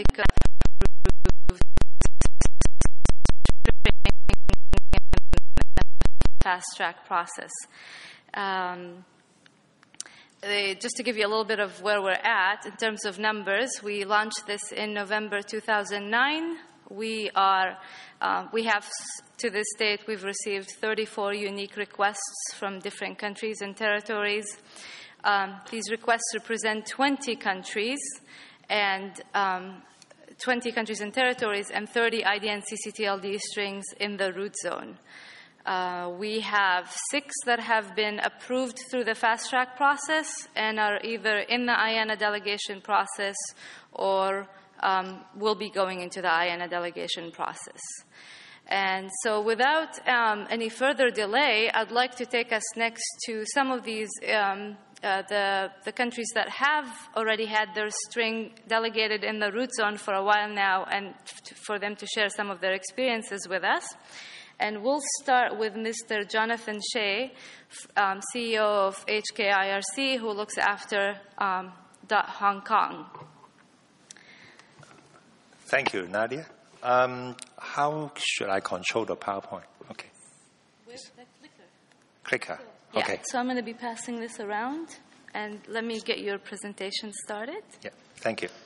fast-track process. Just to give you a little bit of where we're at in terms of numbers, we launched this in November 2009. We have, to this date, we've received 34 unique requests from different countries and territories. These requests represent 20 countries and 20 countries and territories and 30 IDN CCTLD strings in the root zone. We have 6 that have been approved through the fast-track process and are either in the IANA delegation process or will be going into the IANA delegation process. And so without any further delay, I'd like to take us next to some of these, the countries that have already had their string delegated in the root zone for a while now, and for them to share some of their experiences with us. And we'll start with Mr. Jonathan Shea, CEO of HKIRC, who looks after Hong Kong. Thank you, Nadia. How should I control the PowerPoint? Okay. With the clicker. Clicker. Yeah. Okay. So I'm going to be passing this around, and let me get your presentation started. Yeah. Thank you.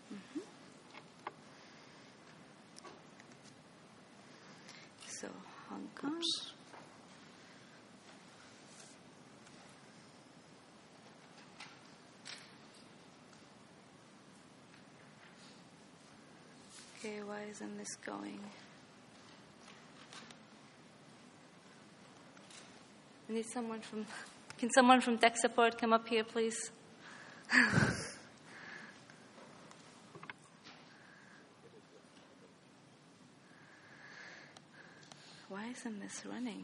So Hong Kong. Oops. Okay, why isn't this going? I need someone from... Can someone from tech support come up here, please? Why isn't this running?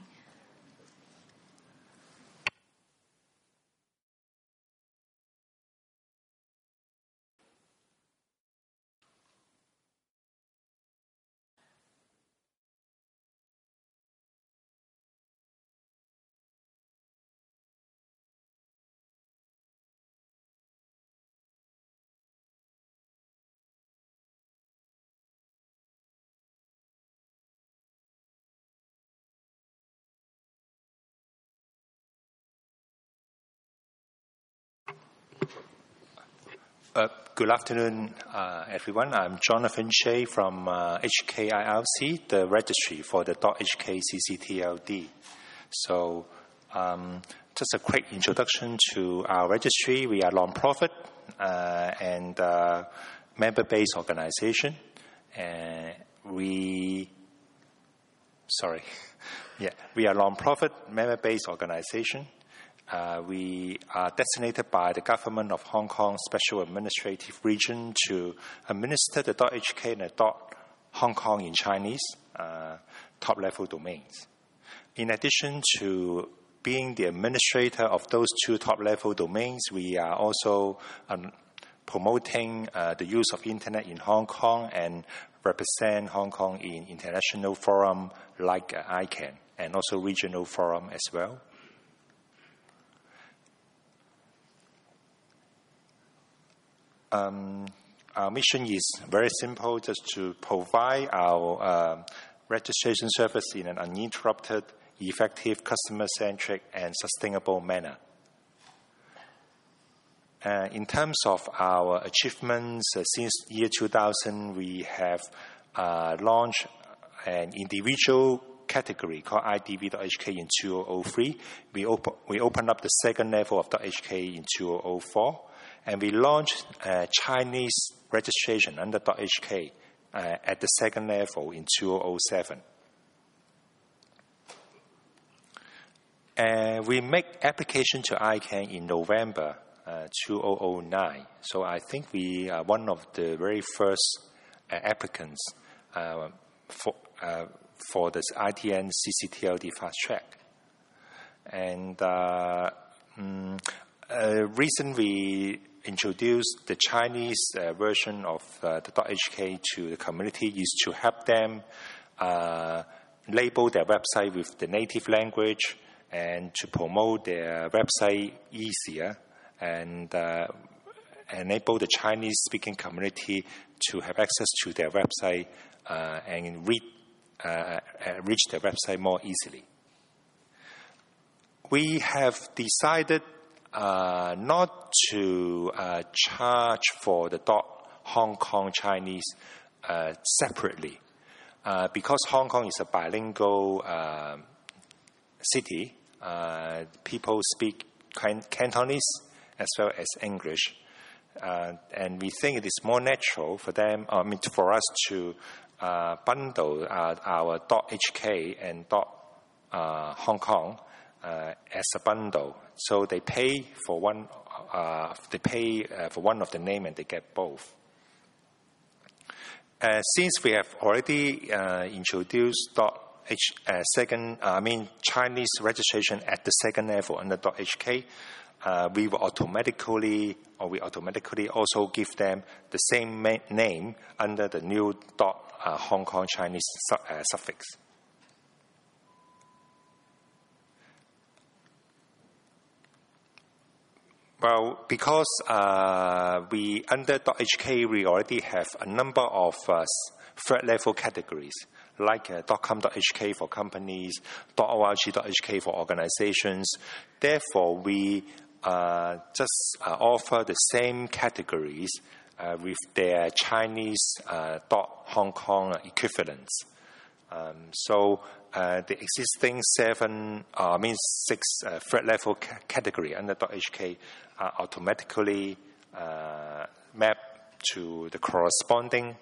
Good afternoon, everyone. I'm Jonathan Shea from HKIRC, the registry for the .hk CCTLD. So just a quick introduction to our registry. We are a non-profit and member-based organization. We are a non-profit member-based organization. We are designated by the government of Hong Kong Special Administrative Region to administer the .hk and the .Hong Kong in Chinese top-level domains. In addition to being the administrator of those 2 top-level domains, we are also promoting the use of Internet in Hong Kong and represent Hong Kong in international forum like ICANN and also regional forum as well. Our mission is very simple, just to provide our registration service in an uninterrupted, effective, customer-centric, and sustainable manner. In terms of our achievements, since year 2000, we have launched an individual category called IDV.hk in 2003. We opened up the second level of .hk in 2004. And we launched Chinese registration under .hk at the second level in 2007. We make application to ICANN in November 2009. So I think we are one of the very first applicants for this IDN CCTLD fast track. And recently introduced the Chinese version of the .hk to the community is to help them label their website with the native language and to promote their website easier and enable the Chinese-speaking community to have access to their website and reach their website more easily. We have decided not to charge for the .Hong Kong Chinese separately because Hong Kong is a bilingual city. People speak Cantonese as well as English, and we think it is more natural for them, for us to bundle our .HK and .Hong Kong as a bundle. So they pay for one. They pay for one of the name, and they get both. Since we have already introduced Chinese registration at the second level under .HK, we automatically also give them the same name under the new Hong Kong Chinese suffix. Well, because we under .HK we already have a number of third level categories like .com.hk for companies, .org.hk for organizations. Therefore, we just offer the same categories with their Chinese .Hong Kong equivalents. So the existing 6 third level category under .HK are automatically mapped to the corresponding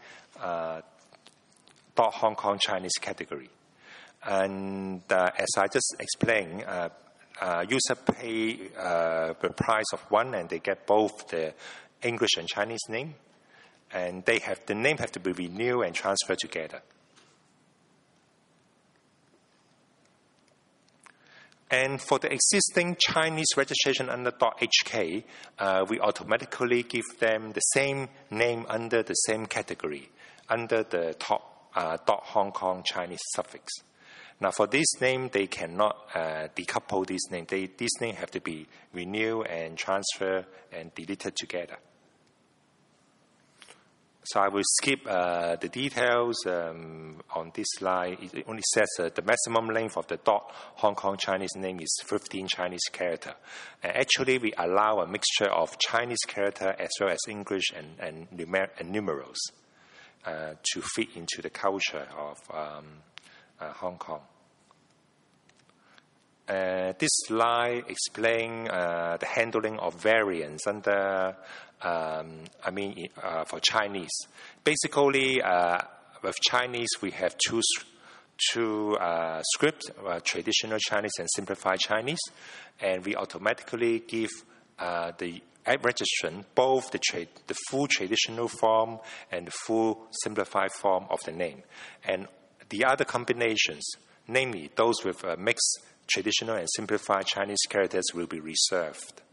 .Hong Kong Chinese category. And as I just explained, user pay the price of one, and they get both the English and Chinese name, and the name have to be renewed and transferred together. And for the existing Chinese registration under .HK, we automatically give them the same name under the same category, under the .Hong Kong Chinese suffix. Now, for this name, they cannot decouple this name. This name have to be renewed and transferred and deleted together. So I will skip the details on this slide. It only says the maximum length of the .Hong Kong Chinese name is 15 Chinese character. And actually, we allow a mixture of Chinese character as well as English and numerals to fit into the culture of Hong Kong. This slide explains the handling of variants under, for Chinese. Basically, with Chinese, we have two scripts, traditional Chinese and simplified Chinese, and we automatically give the registrant both the full traditional form and the full simplified form of the name. And the other combinations, namely those with mixed traditional and simplified Chinese characters, will be reserved.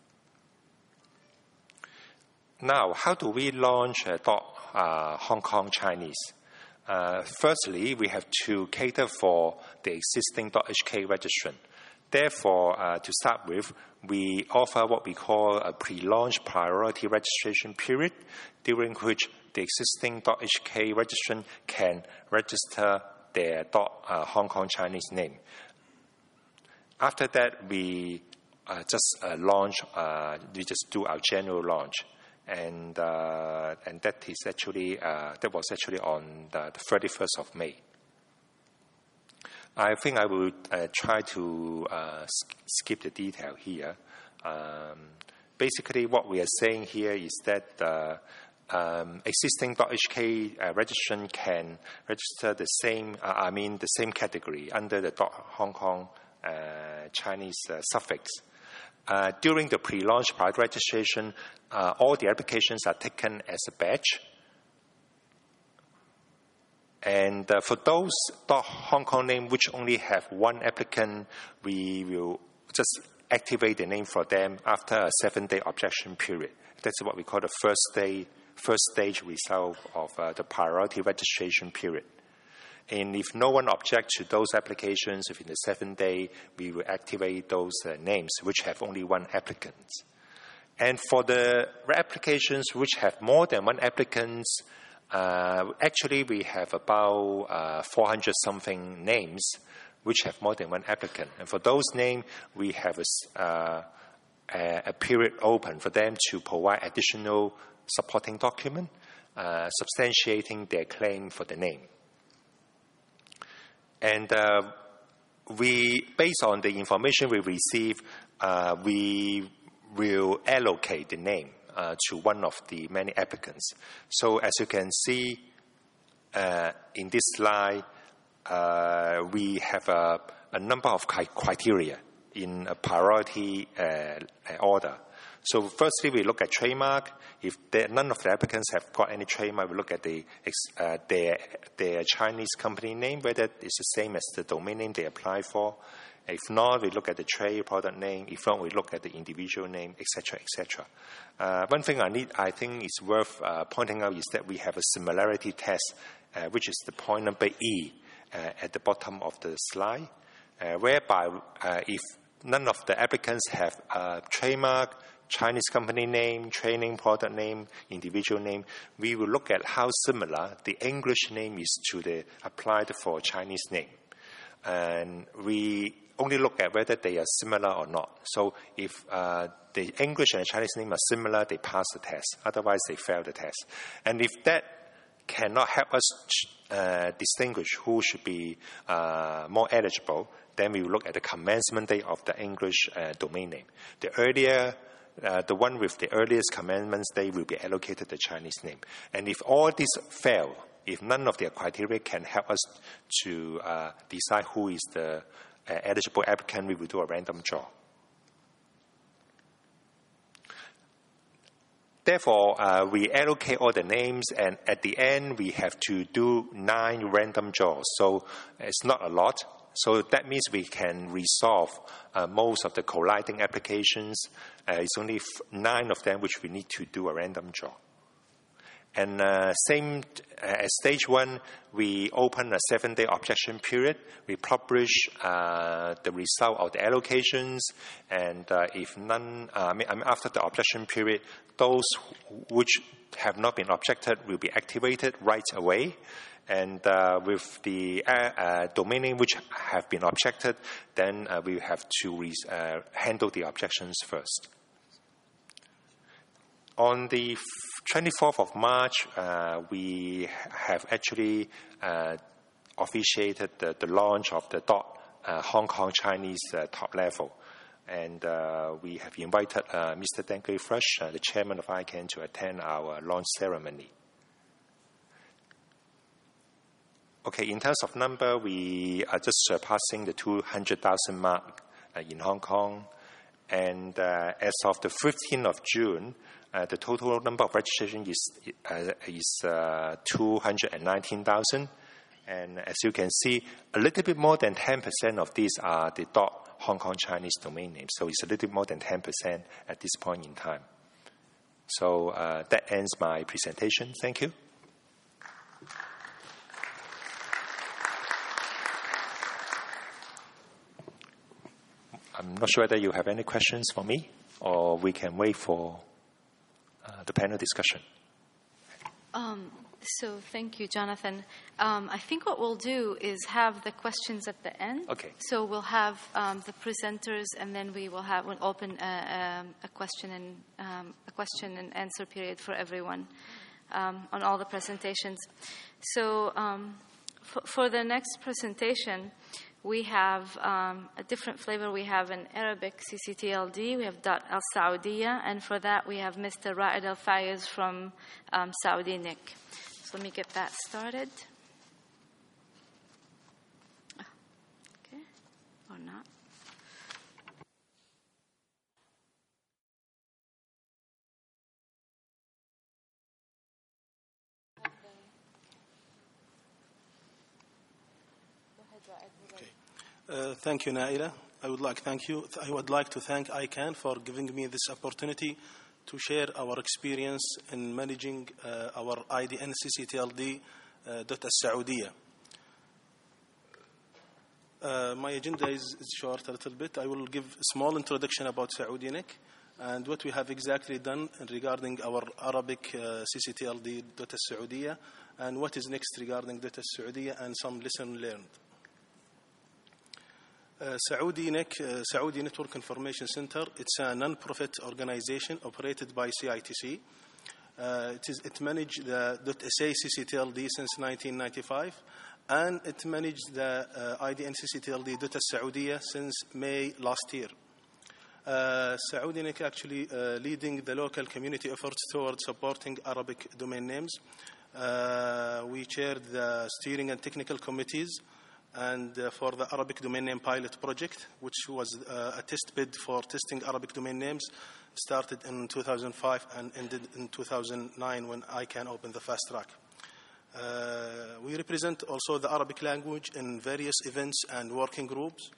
Now, how do we launch Hong Kong Chinese? Firstly, we have to cater for the existing .HK registrant. Therefore, to start with, we offer what we call a pre-launch priority registration period, during which the existing .HK registrant can register their Hong Kong Chinese name. After that, we just launch. We just do our general launch, and that was actually on the 31st of May. I think I will try to skip the detail here. Basically, what we are saying here is that existing .HK registrant can register the same category under the .Hong Kong Chinese suffix. During the pre-launch prior registration, all the applications are taken as a batch. And for those .Hong Kong name which only have one applicant, we will just activate the name for them after a 7-day objection period. That's what we call the first stage result of the priority registration period. And if no one objects to those applications within the 7 days, we will activate those names which have only one applicant. And for the applications which have more than one applicants, actually we have about 400-something names which have more than one applicant. And for those names, we have a period open for them to provide additional supporting document substantiating their claim for the name. And based on the information we receive, we will allocate the name to one of the many applicants. So as you can see in this slide, we have a number of criteria in a priority order. So firstly, we look at trademark. If none of the applicants have got any trademark, we look at their Chinese company name, whether it's the same as the domain name they apply for. If not, we look at the trade product name. If not, we look at the individual name, etc., etc. One thing I think is worth pointing out is that we have a similarity test, which is the point number E at the bottom of the slide, whereby if none of the applicants have a trademark, Chinese company name, training product name, individual name, we will look at how similar the English name is to the applied for Chinese name. And we only look at whether they are similar or not. So if the English and the Chinese name are similar, they pass the test. Otherwise, they fail the test. And if that cannot help us distinguish who should be more eligible, then we will look at the commencement date of the English domain name. The earlier, the one with the earliest commencement date will be allocated the Chinese name. And if all these fail, if none of their criteria can help us to decide who is the eligible applicant, we will do a random draw. Therefore, we allocate all the names, and at the end, we have to do 9 random draws. So it's not a lot. So that means we can resolve most of the colliding applications. It's only 9 of them which we need to do a random draw. And same as stage 1, we open a 7-day objection period. We publish the result of the allocations, and if none, after the objection period, those which have not been objected will be activated right away. And with the domain name which have been objected, then we have to handle the objections first. On the 24th of March, we have actually officiated the launch of the Hong Kong Chinese top level. And we have invited Mr. Deng Gui-Fresh, the chairman of ICANN, to attend our launch ceremony. Okay, in terms of number, we are just surpassing the 200,000 mark in Hong Kong. And as of the 15th of June, the total number of registration is 219,000. And as you can see, a little bit more than 10% of these are the Hong Kong Chinese domain names. So it's a little bit more than 10% at this point in time. So that ends my presentation. Thank you. I'm not sure whether you have any questions for me, or we can wait for the panel discussion. So thank you, Jonathan. I think what we'll do is have the questions at the end. Okay. So we'll have the presenters, and then we'll open a question and answer period for everyone on all the presentations. So for the next presentation, we have a different flavor. We have an Arabic CCTLD. We have Al Saudiya, and for that we have Mr. Ra'id Al Fayez from Saudi NIC. So let me get that started. Okay, or not. Thank you, Naila. I would like to thank ICANN for giving me this opportunity to share our experience in managing our IDN CCTLD .Al-Saudiya. My agenda is short a little bit. I will give a small introduction about Saudi NIC. and what we have exactly done regarding our Arabic CCTLD Dota Saudiya, and what is next regarding Dota Saudiya, and some lesson learned. Saudi Network Information Center, it's a non-profit organization operated by CITC. It managed the .SA CCTLD since 1995, and it managed the IDN CCTLD Dota Saudiya since May last year. SaudiNet actually leading the local community efforts towards supporting Arabic domain names. We chaired the steering and technical committees and for the Arabic domain name pilot project, which was a test bid for testing Arabic domain names, started in 2005 and ended in 2009 when ICANN opened the fast track. We represent also the Arabic language in various events and working groups.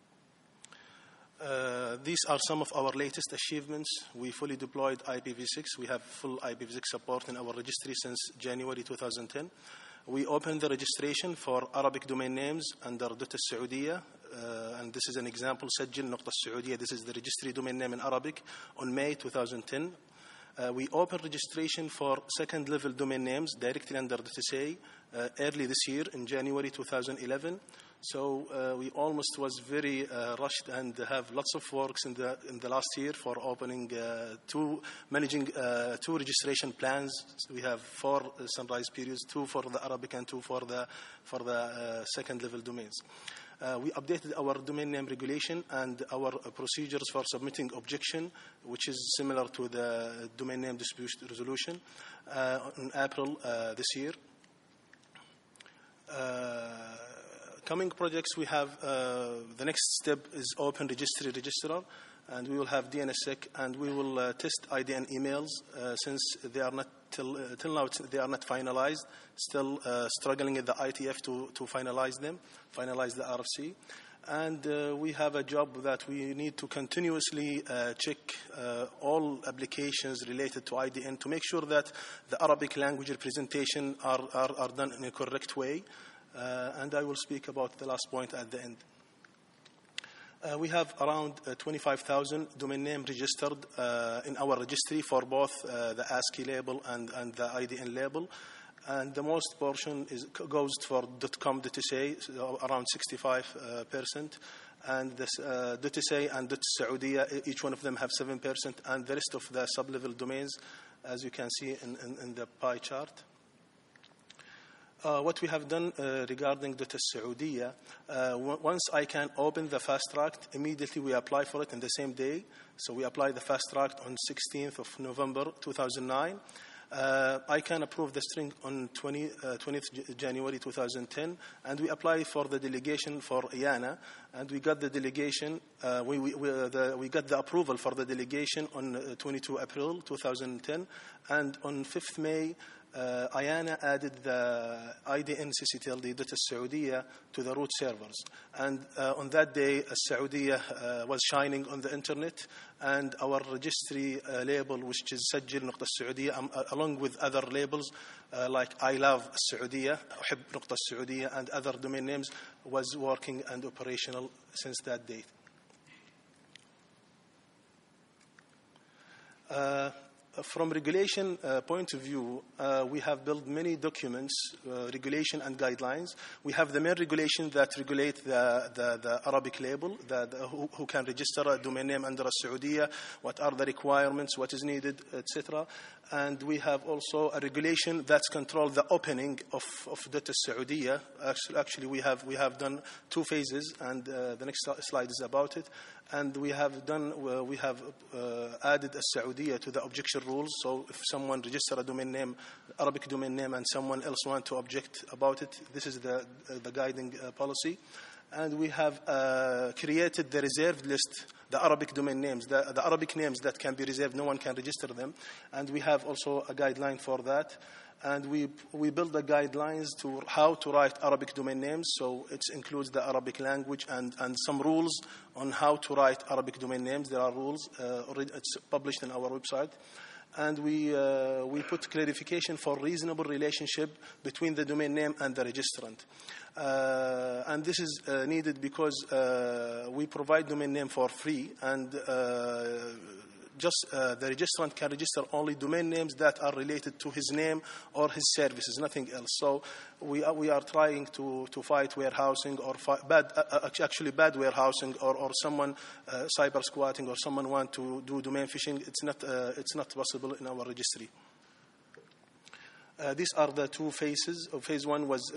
These are some of our latest achievements. We fully deployed IPv6. We have full IPv6 support in our registry since January 2010. We opened the registration for Arabic domain names under Dota Saudiya, and this is an example, Sajil Nuqta Saudiya. This is the registry domain name in Arabic on May 2010. We opened registration for second-level domain names directly under DTSA early this year in January 2011. So we almost was very rushed and have lots of works in the last year for opening managing two registration plans. So we have 4 sunrise periods, 2 for the Arabic and 2 for the second level domains. We updated our domain name regulation and our procedures for submitting objection, which is similar to the domain name dispute resolution in April this year. Coming projects, we have the next step is Open Registry Registrar, and we will have DNSSEC, and we will test IDN emails since they are not till now they are not finalized. Still struggling at the ITF to finalize them, finalize the RFC. And we have a job that we need to continuously check all applications related to IDN to make sure that the Arabic language representation are done in a correct way. And I will speak about the last point at the end. We have around 25,000 domain name registered in our registry for both the ASCII label and the IDN label. And the most portion goes for .com.sa, around 65%. And this .sa and .saudiya, each one of them have 7%. And the rest of the sub-level domains, as you can see in the pie chart. What we have done regarding Dota Saudiya, once I can open the fast track, immediately we apply for it in the same day. So we apply the fast track on 16th of November 2009. I can approve the string on 20th January 2010, and we apply for the delegation for IANA, and we got the delegation. We got the approval for the delegation on 22 April 2010, and on 5th May. IANA added the IDN CCTLD Dota Saudiya to the root servers. And on that day, Saudiya was shining on the internet, and our registry label, which is Sajil Nuqta Saudiya, along with other labels like I Love Saudiya, Uhib Nuqta Saudiya, and other domain names, was working and operational since that date. From regulation point of view, we have built many documents, regulation and guidelines. We have the main regulation that regulate the Arabic label, who can register a domain name under a Saudiya, what are the requirements, what is needed, etc. And we have also a regulation that controls the opening of Dota Saudiya. Actually, we have done 2 phases, and the next slide is about it. And we have added a Saudiya to the objection rules. So if someone registers a domain name, Arabic domain name, and someone else wants to object about it, this is the guiding policy. And we have created the reserved list, the Arabic domain names, the Arabic names that can be reserved, no one can register them. And we have also a guideline for that. And we build the guidelines to how to write Arabic domain names. So it includes the Arabic language and some rules on how to write Arabic domain names. There are rules, already it's published on our website. And we put clarification for reasonable relationship between the domain name and the registrant. And this is needed because we provide domain name for free, and the registrant can register only domain names that are related to his name or his services, nothing else. So we are trying to fight warehousing or bad warehousing or someone cyber squatting or someone want to do domain phishing. It's not possible in our registry. These are the two phases. Phase one was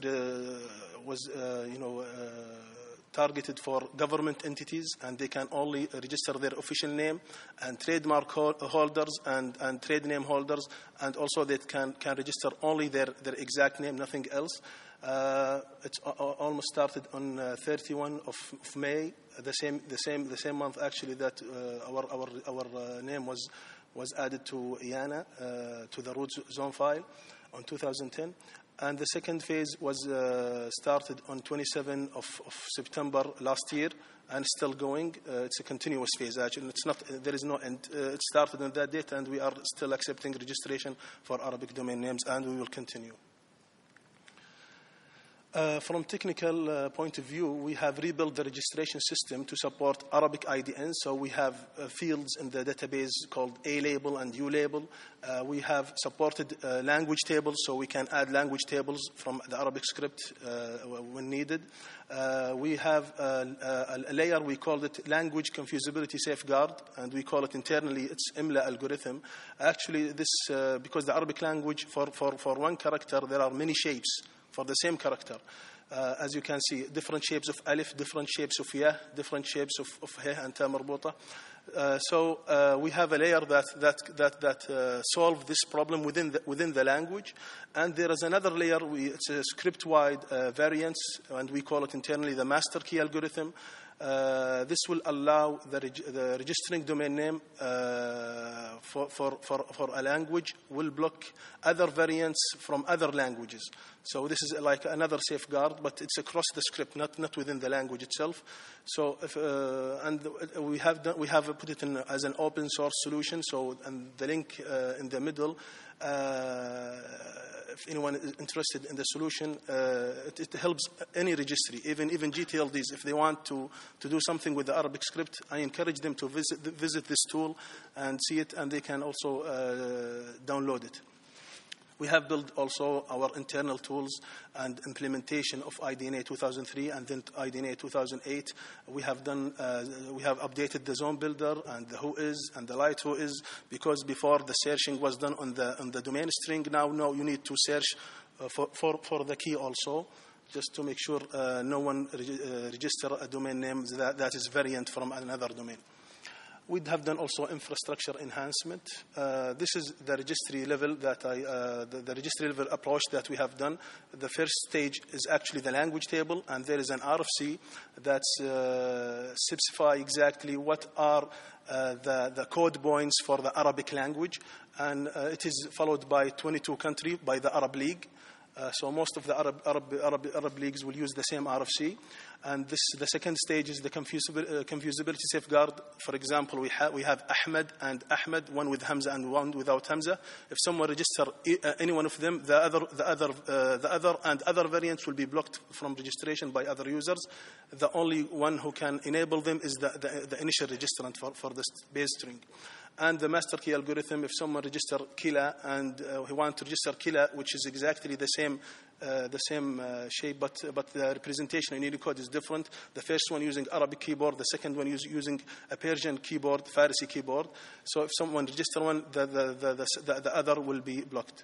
targeted for government entities, and they can only register their official name, and trademark holders and trade name holders, and also they can register only their exact name, nothing else. It's almost started on 31 of May, the same month actually that our name was added to IANA to the root zone file on 2010. And the second phase was started on 27 of September last year and still going. It's a continuous phase actually. There is no end. It started on that date, and we are still accepting registration for Arabic domain names, and we will continue. From technical point of view, we have rebuilt the registration system to support Arabic IDN. So we have fields in the database called A label and U label. We have supported language tables, so we can add language tables from the Arabic script when needed. We have a layer, we call it language confusability safeguard, and we call it internally, it's IMLA algorithm. Actually, this because the Arabic language, for one character, there are many shapes for the same character. As you can see, different shapes of alif, different shapes of yah, different shapes of heh and ta marbuta. So we have a layer that solve this problem within the language, and there is another layer. It's a script-wide variance, and we call it internally the master key algorithm. This will allow the registering domain name for a language will block other variants from other languages. So this is like another safeguard, but it's across the script, not within the language itself. So and we have put it in as an open source solution. So and the link in the middle. If anyone is interested in the solution, it helps any registry, even GTLDs. If they want to do something with the Arabic script, I encourage them to visit this tool and see it, and they can also download it. We have built also our internal tools and implementation of IDNA 2003 and then IDNA 2008. We have updated the zone builder and the whois and the light whois, because before the searching was done on the domain string. Now you need to search for the key also, just to make sure no one register a domain name that is variant from another domain. We have done also infrastructure enhancement. This is the registry level the registry level approach that we have done. The first stage is actually the language table, and there is an RFC that specify exactly what are the code points for the Arabic language, and it is followed by 22 countries by the Arab League. So most of the Arab leagues will use the same RFC. And the second stage is the confusability safeguard. For example, we have Ahmed and Ahmed, one with Hamza and one without Hamza. If someone register any one of them, the other and other variants will be blocked from registration by other users. The only one who can enable them is the initial registrant for this base string. And the master key algorithm, if someone register Kila and he wants to register Kila, which is exactly the same shape, but the representation in Unicode is different. The first one using Arabic keyboard, the second one using a Persian keyboard, Farsi keyboard. So if someone register one, the other will be blocked.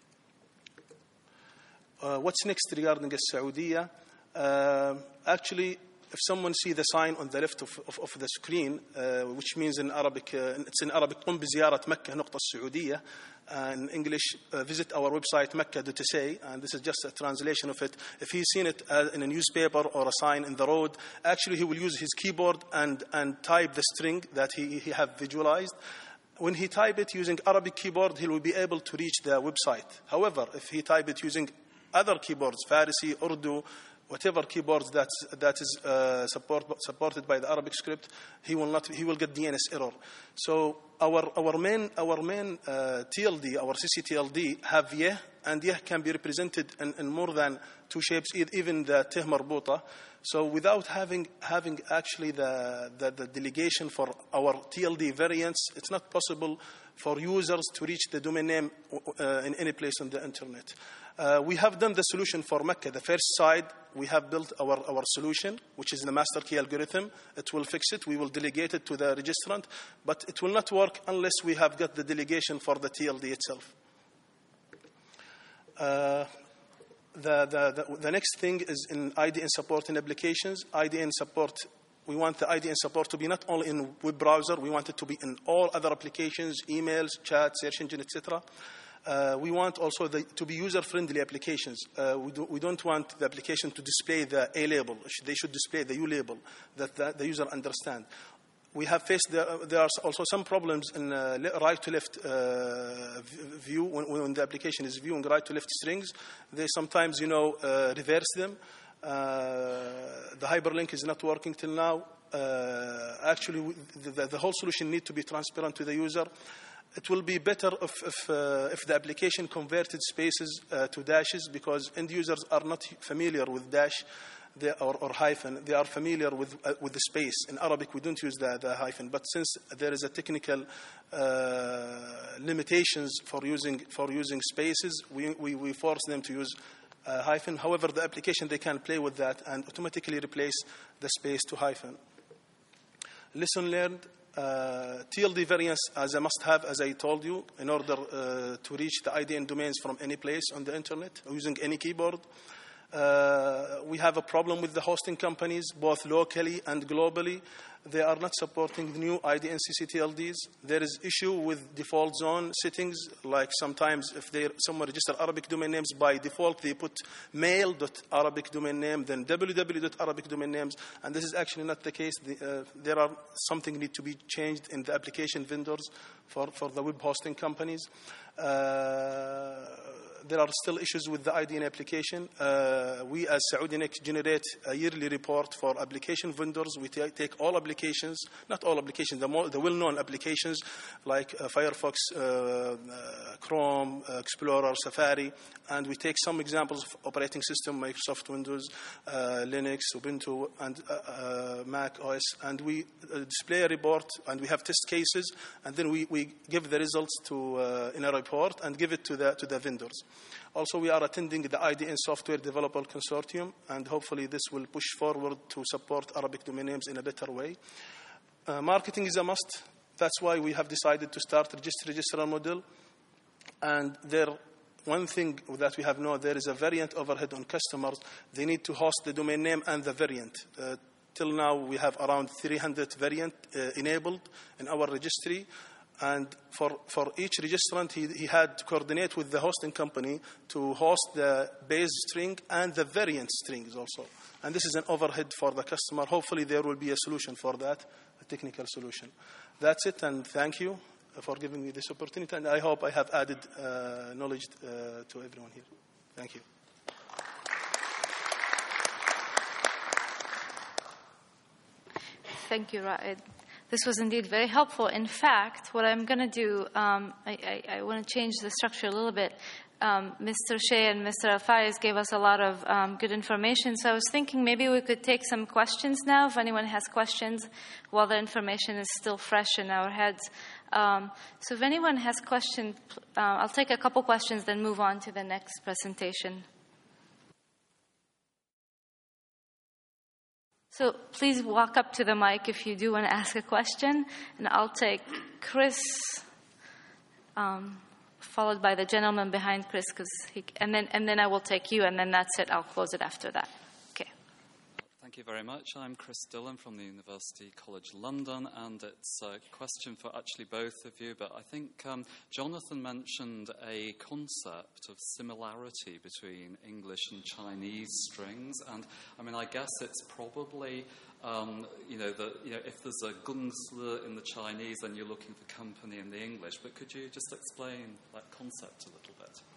What's next regarding Saudiya? Actually, if someone see the sign on the left of the screen, which means in Arabic, it's in Arabic, قم بزيارة مكة نقطة السعودية. In English, visit our website Mecca.sa, and this is just a translation of it. If he's seen it in a newspaper or a sign in the road, actually he will use his keyboard and type the string that he have visualized. When he type it using Arabic keyboard, he will be able to reach the website. However, if he type it using other keyboards, Farsi, Urdu, whatever keyboards that is supported by the Arabic script, he will get DNS error. So our main TLD, our CCTLD, have yeah, and yeah can be represented in more than 2 shapes, even the ته مربوطة. So without having actually the delegation for our TLD variants, it's not possible for users to reach the domain name in any place on the internet. We have done the solution for Mecca. The first side, we have built our solution, which is the master key algorithm. It will fix it. We will delegate it to the registrant, but it will not work unless we have got the delegation for the TLD itself. The next thing is in IDN support in applications. IDN support, we want the IDN support to be not only in web browser, we want it to be in all other applications, emails, chat, search engine, etc. We want also to be user-friendly applications. We don't want the application to display the A label. They should display the U label that the user understands. We have faced, there are also some problems in right-to-left view. When the application is viewing right-to-left strings, they sometimes, reverse them. The hyperlink is not working till now. Actually, the whole solution needs to be transparent to the user. It will be better if the application converted spaces to dashes, because end users are not familiar with dash or hyphen. They are familiar with the space. In Arabic, we don't use the hyphen. But since there is a technical limitations for using spaces, we force them to use hyphen. However, the application, they can play with that and automatically replace the space to hyphen. Lesson learned. TLD variants as a must-have, as I told you, in order to reach the IDN domains from any place on the internet using any keyboard. We have a problem with the hosting companies, both locally and globally. They are not supporting the new IDN CCTLDs. There is issue with default zone settings, like sometimes if someone register Arabic domain names, by default they put mail.Arabic domain name, then www.Arabic domain names, and this is actually not the case. There are something need to be changed in the application vendors for the web hosting companies. There are still issues with the IDN application. We as SaudiNet generate a yearly report for application vendors. We take all applications, not all applications, the well-known applications like Firefox, Chrome, Explorer, Safari, and we take some examples of operating system, Microsoft Windows, Linux, Ubuntu, and Mac OS, and we display a report, and we have test cases, and then we give the results in a report and give it to the vendors. Also, we are attending the IDN Software Developer Consortium, and hopefully this will push forward to support Arabic domain names in a better way. Marketing is a must. That's why we have decided to start registrar model. And one thing that we have known, there is a variant overhead on customers. They need to host the domain name and the variant. Till now, we have around 300 variant enabled in our registry. And for each registrant, he had to coordinate with the hosting company to host the base string and the variant strings also. And this is an overhead for the customer. Hopefully there will be a solution for that, a technical solution. That's it, and thank you for giving me this opportunity. And I hope I have added knowledge to everyone here. Thank you. Thank you, Raed. This was indeed very helpful. In fact, what I'm going to do, I want to change the structure a little bit. Mr. Shea and Mr. Al-Faiz gave us a lot of good information, so I was thinking maybe we could take some questions now, if anyone has questions, while the information is still fresh in our heads. So if anyone has questions, I'll take a couple questions, then move on to the next presentation. So please walk up to the mic if you do want to ask a question. And I'll take Chris, followed by the gentleman behind Chris, and then I will take you, and then that's it. I'll close it after that. Okay. Thank you very much. I'm Chris Dillon from the University College London, and it's a question for actually both of you, but I think Jonathan mentioned a concept of similarity between English and Chinese strings, and I guess it's probably if there's a gungsle in the Chinese, then you're looking for company in the English, but could you just explain that concept a little bit?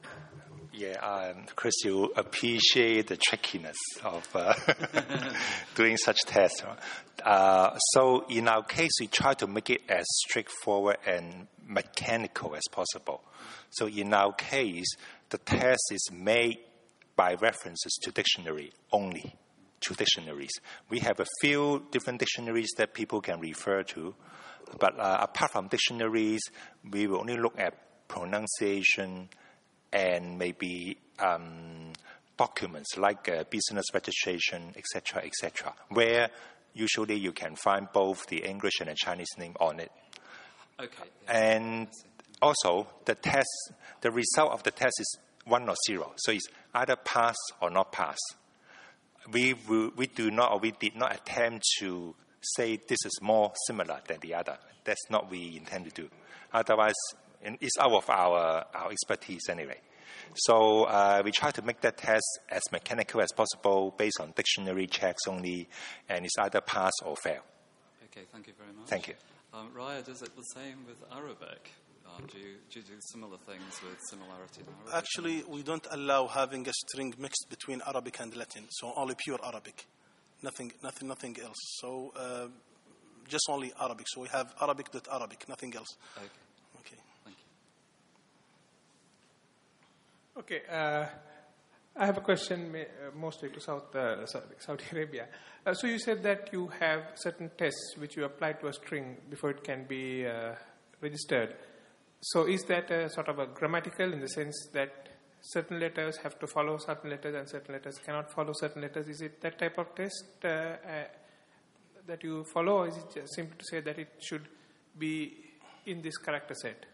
Yeah, Chris, you appreciate the trickiness of doing such tests. So in our case, we try to make it as straightforward and mechanical as possible. So in our case, the test is made by references to dictionary only, to dictionaries. We have a few different dictionaries that people can refer to, but apart from dictionaries, we will only look at pronunciation and maybe documents like business registration, etc., where usually you can find both the English and the Chinese name on it. Okay. And also, the result of the test is 1 or 0. So it's either pass or not pass. We did not attempt to say this is more similar than the other. That's not what we intend to do. Otherwise, it's out of our expertise anyway. So we try to make that test as mechanical as possible based on dictionary checks only, and it's either pass or fail. Okay, thank you very much. Thank you. Riyad, is it the same with Arabic? Do you do similar things with similarity in Arabic? Actually, we don't allow having a string mixed between Arabic and Latin, so only pure Arabic. Nothing else. So just only Arabic. So we have Arabic, nothing else. Okay. Okay. Thank you. Okay. I have a question mostly to Saudi Arabia. So you said that you have certain tests which you apply to a string before it can be registered. So is that a sort of a grammatical in the sense that certain letters have to follow certain letters and certain letters cannot follow certain letters? Is it that type of test that you follow, or is it just simply to say that it should be in this character set?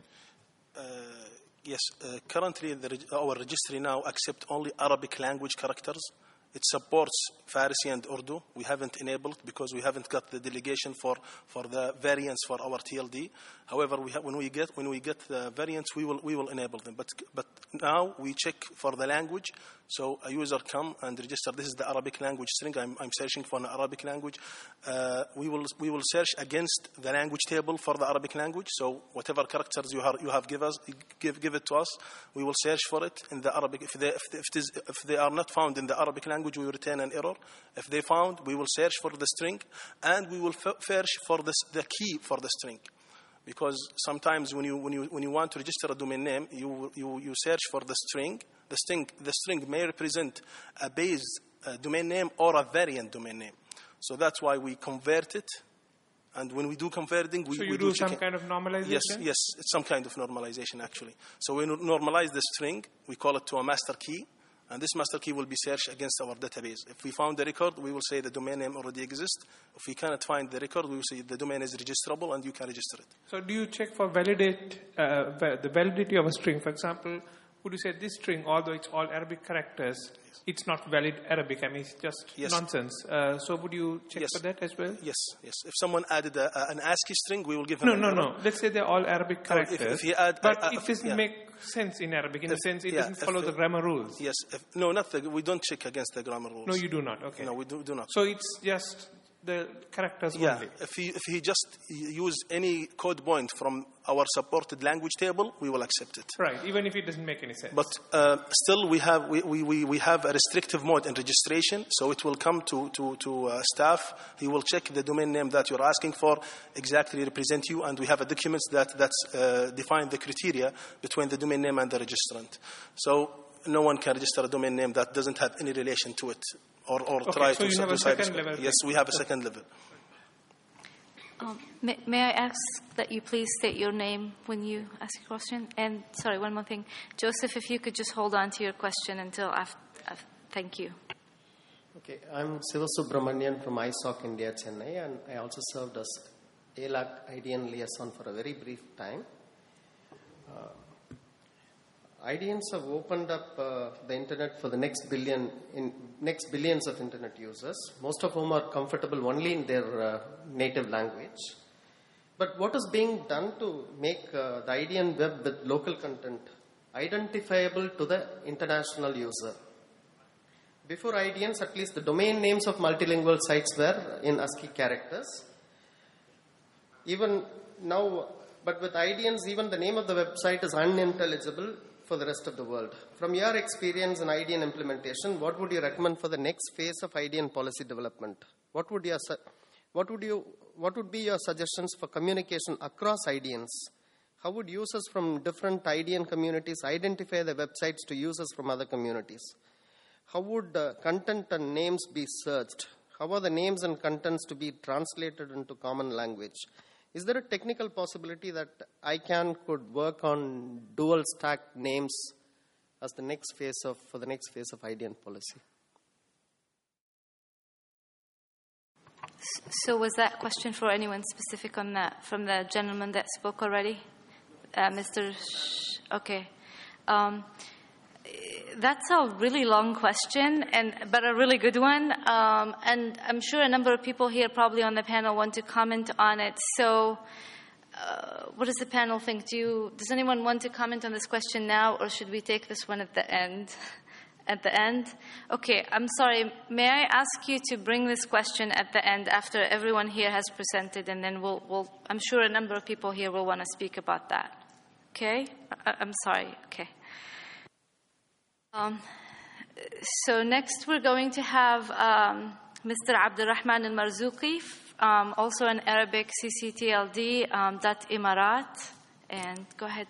Yes, currently our registry now accepts only Arabic language characters. It supports Farsi and Urdu. We haven't enabled because we haven't got the delegation for the variants for our TLD. However, when we get the variants, we will enable them. But now we check for the language. So a user come and register. This is the Arabic language string. I'm searching for an Arabic language. We will search against the language table for the Arabic language. So whatever characters you have give it to us. We will search for it in the Arabic. If they are not found in the Arabic language, we will return an error. If they found, we will search for the string, and we will search for the key for the string. Because sometimes when you want to register a domain name, you search for the string. The string may represent a base domain name or a variant domain name. So that's why we convert it. And when we do converting, we do some kind of normalization? Yes, it's some kind of normalization actually. So we normalize the string, we call it to a master key, and this master key will be searched against our database. If we found the record, we will say the domain name already exists. If we cannot find the record, we will say the domain is registerable and you can register it. So do you check for the validity of a string? For example, would you say this string, although it's all Arabic characters, it's not valid Arabic? I mean, it's just nonsense. So would you check for that as well? Yes. If someone added an ASCII string, we will give him No. Let's say they're all Arabic characters. If he add, but it doesn't make sense in Arabic, in the sense it doesn't follow the grammar rules. Yes. We don't check against the grammar rules. No, you do not. Okay. No, we do not. So it's just the characters only. If he just use any code point from our supported language table, we will accept it. Right, even if it doesn't make any sense. But still, we have a restrictive mode in registration, so it will come to staff. He will check the domain name that you're asking for exactly represent you, and we have a document that's define the criteria between the domain name and the registrant. So no one can register a domain name that doesn't have any relation to it. Or try so to you have a second level. Yes, we have a second level. May I ask that you please state your name when you ask a question? And sorry, one more thing. Joseph, if you could just hold on to your question until after. Thank you. Okay, I'm Siva Subramanian from ISOC India, Chennai, and I also served as ALAC IDN liaison for a very brief time. IDNs have opened up the internet for the next billions of internet users, most of whom are comfortable only in their native language. But what is being done to make the IDN web with local content identifiable to the international user? Before IDNs, at least the domain names of multilingual sites were in ASCII characters. Even now, but with IDNs, even the name of the website is unintelligible for the rest of the world. From your experience in IDN implementation, what would you recommend for the next phase of IDN policy development? What would be your suggestions for communication across IDNs? How would users from different IDN communities identify the websites to users from other communities? How would content and names be searched? How are the names and contents to be translated into common language? Is there a technical possibility that ICANN could work on dual stack names as the next phase for the next phase of IDN policy? So was that question for anyone specific on that from the gentleman that spoke already? Mr. Okay. That's a really long question, but a really good one. And I'm sure a number of people here probably on the panel want to comment on it. So what does the panel think? Does anyone want to comment on this question now, or should we take this one at the end? At the end? Okay, I'm sorry. May I ask you to bring this question at the end after everyone here has presented, and then I'm sure a number of people here will want to speak about that. Okay? I'm sorry. Okay. So next we're going to have Mr. Abdurrahman al-Marzuqi, also an Arabic CCTLD .Imarat. And go ahead.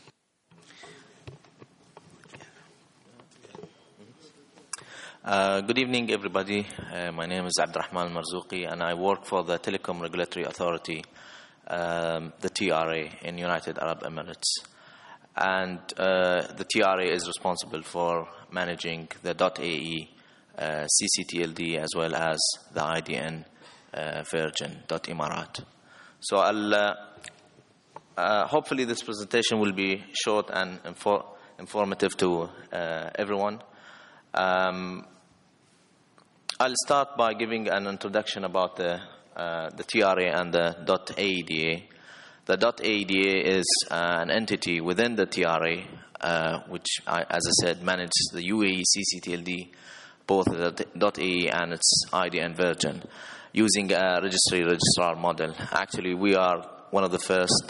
Good evening, everybody. My name is Abdurrahman al-Marzuqi, and I work for the Telecom Regulatory Authority, the TRA, in United Arab Emirates. And the TRA is responsible for managing the .AE, CCTLD, as well as the IDN version, .Imarat. So hopefully this presentation will be short and informative to everyone. I'll start by giving an introduction about the TRA and the .AEDA. The .AEDA is an entity within the TRA, which, as I said, manages the UAE CCTLD, both the .AE and its IDN version, using a registrar model. Actually, we are one of the first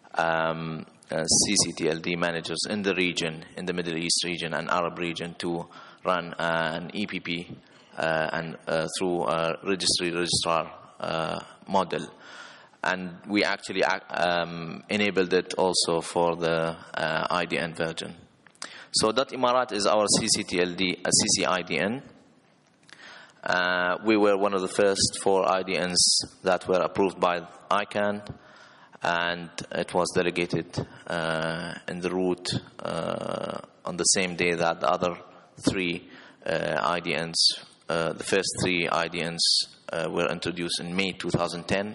CCTLD managers in the region, in the Middle East region and Arab region, to run an EPP and through a registrar model. And we actually enabled it also for the IDN version. So .Imarat is our CCTLD, CCIDN. We were one of the first 4 IDNs that were approved by ICANN, and it was delegated in the route on the same day that the other 3 IDNs, the first 3 IDNs were introduced in May 2010.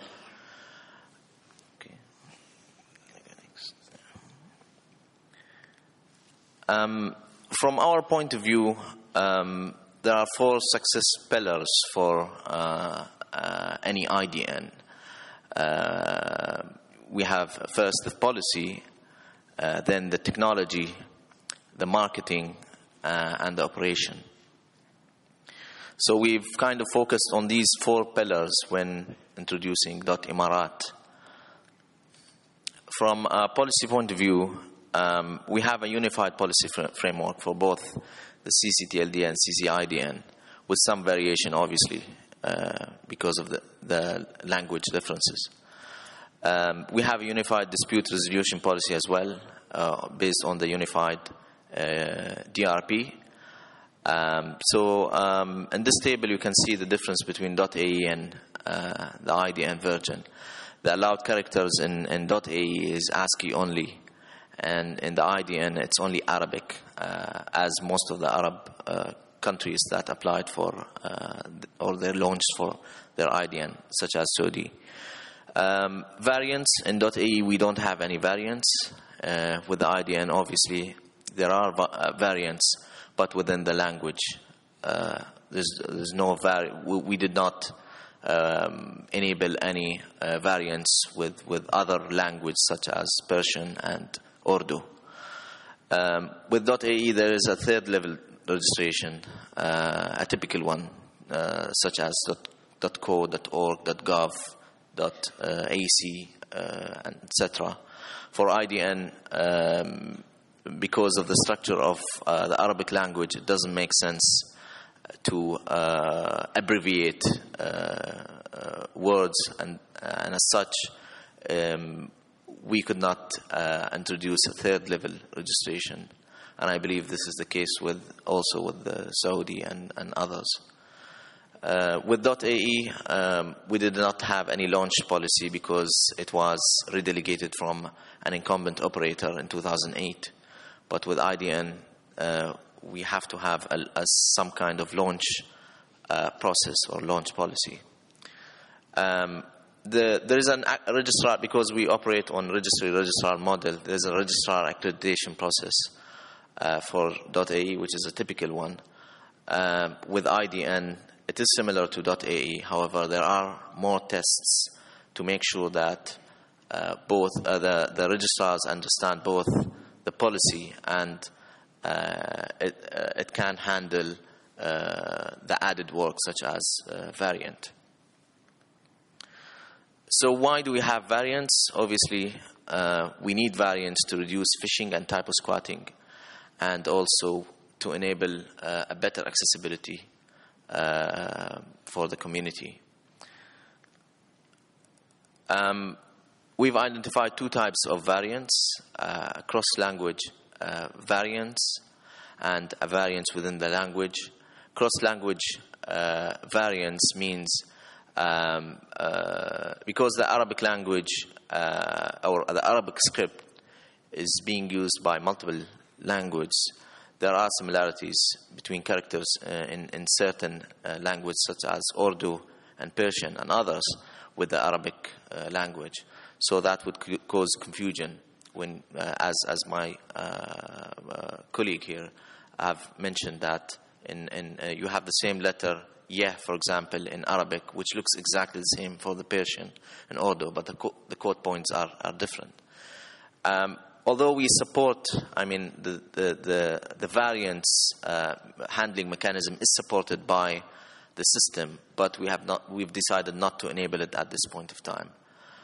From our point of view, there are 4 success pillars for any IDN. We have first the policy, then the technology, the marketing, and the operation. So we've kind of focused on these 4 pillars when introducing .Imarat. From a policy point of view, we have a unified policy framework for both the CCTLD and CCIDN, with some variation, obviously, because of the language differences. We have a unified dispute resolution policy as well, based on the unified DRP. In this table, you can see the difference between .AE and the IDN version. The allowed characters in .AE is ASCII only, and in the IDN, it's only Arabic, as most of the Arab countries that applied for or they launched for their IDN, such as Saudi. Variants in .AE, we don't have any variants. With the IDN, obviously, there are variants, but within the language, there's no we did not enable any variants with other language such as Persian and Urdu. With .AE, there is a 3rd level registration, a typical one, such as .co, .org, .gov, .ac, etc. For IDN, because of the structure of the Arabic language, it doesn't make sense to abbreviate words, and as such, we could not introduce a third level registration. And I believe this is the case also with the Saudi and others. With .ae, we did not have any launch policy because it was redelegated from an incumbent operator in 2008. But with IDN, we have to have some kind of launch process or launch policy. There is a registrar, because we operate on registrar model, there's a registrar accreditation process for .ae, which is a typical one. With IDN, it is similar to .ae. However, there are more tests to make sure that both the registrars understand both the policy and it can handle the added work such as variant. So why do we have variants? Obviously, we need variants to reduce phishing and typo squatting, and also to enable a better accessibility for the community. We've identified two types of variants, cross-language variants and a variance within the language. Cross-language variants means because the Arabic language or the Arabic script is being used by multiple languages, there are similarities between characters in certain languages such as Urdu and Persian and others with the Arabic language. So that would cause confusion when, as my colleague here have mentioned, that you have the same letter, yeah, for example, in Arabic, which looks exactly the same for the Persian and Urdu, but the code points are different. Although we support, the variance handling mechanism is supported by the system, but we've decided not to enable it at this point of time.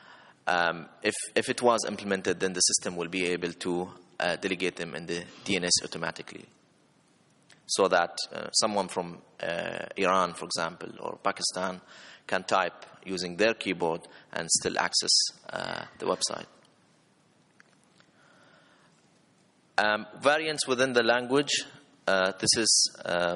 If it was implemented, then the system will be able to delegate them in the DNS automatically, so that someone from Iran, for example, or Pakistan can type using their keyboard and still access the website. Variants within the language, this is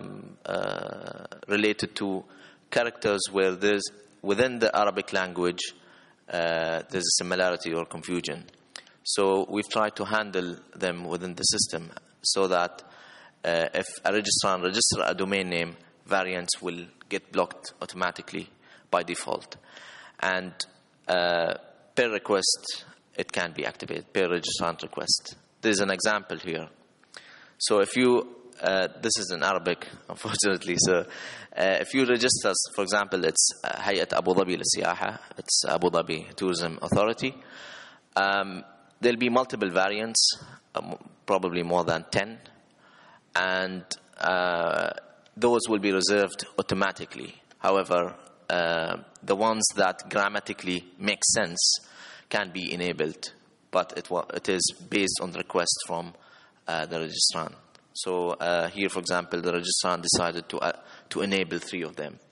related to characters where there's, within the Arabic language, there's a similarity or confusion. So we've tried to handle them within the system so that if a registrar registers a domain name, variants will get blocked automatically by default. And per request, it can be activated, per registrant request. There's an example here. So if you, this is in Arabic, unfortunately, so if you register, for example, it's Hayat Abu Dhabi Al-Siyaha, it's Abu Dhabi Tourism Authority, there'll be multiple variants, probably more than 10, and those will be reserved automatically. However, the ones that grammatically make sense can be enabled, but it is based on the request from the registrant. So here, for example, the registrant decided to enable 3 of them.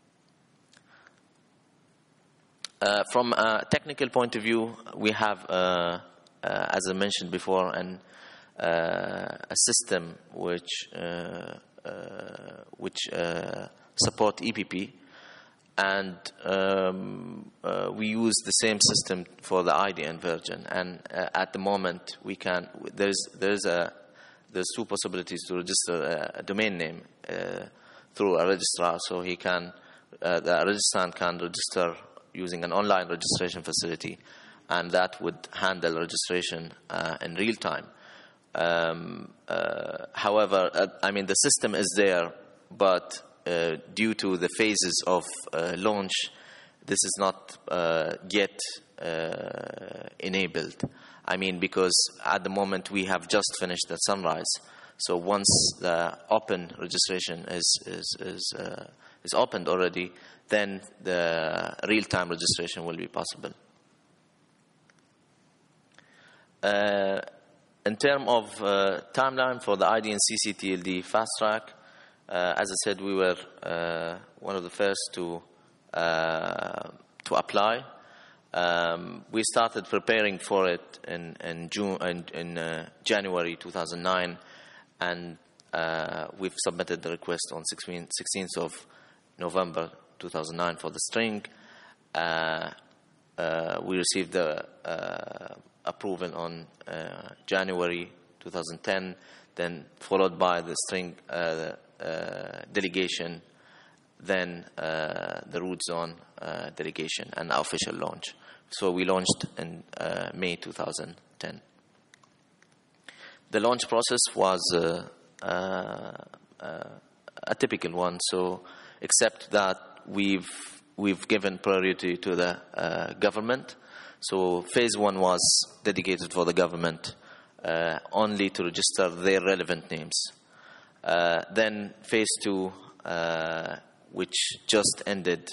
From a technical point of view, we have, as I mentioned before, a system which support EPP, and we use the same system for the IDN version. And at the moment, we can. There's 2 possibilities to register a domain name through a registrar. So the registrant can register using an online registration facility, and that would handle registration in real time. However, the system is there, but due to the phases of launch, this is not yet enabled. Because at the moment we have just finished the Sunrise. So once the open registration is opened already, then the real-time registration will be possible. In terms of timeline for the IDN CCTLD fast track, as I said, we were one of the first to apply. We started preparing for it in January 2009, and we've submitted the request on 16th of November 2009 for the string. We received the approval on January 2010, then followed by the string delegation, then the root zone delegation and official launch. So we launched in May 2010. The launch process was a typical one, so except that we've given priority to the government. So phase 1 was dedicated for the government, only to register their relevant names. Then phase 2, which just ended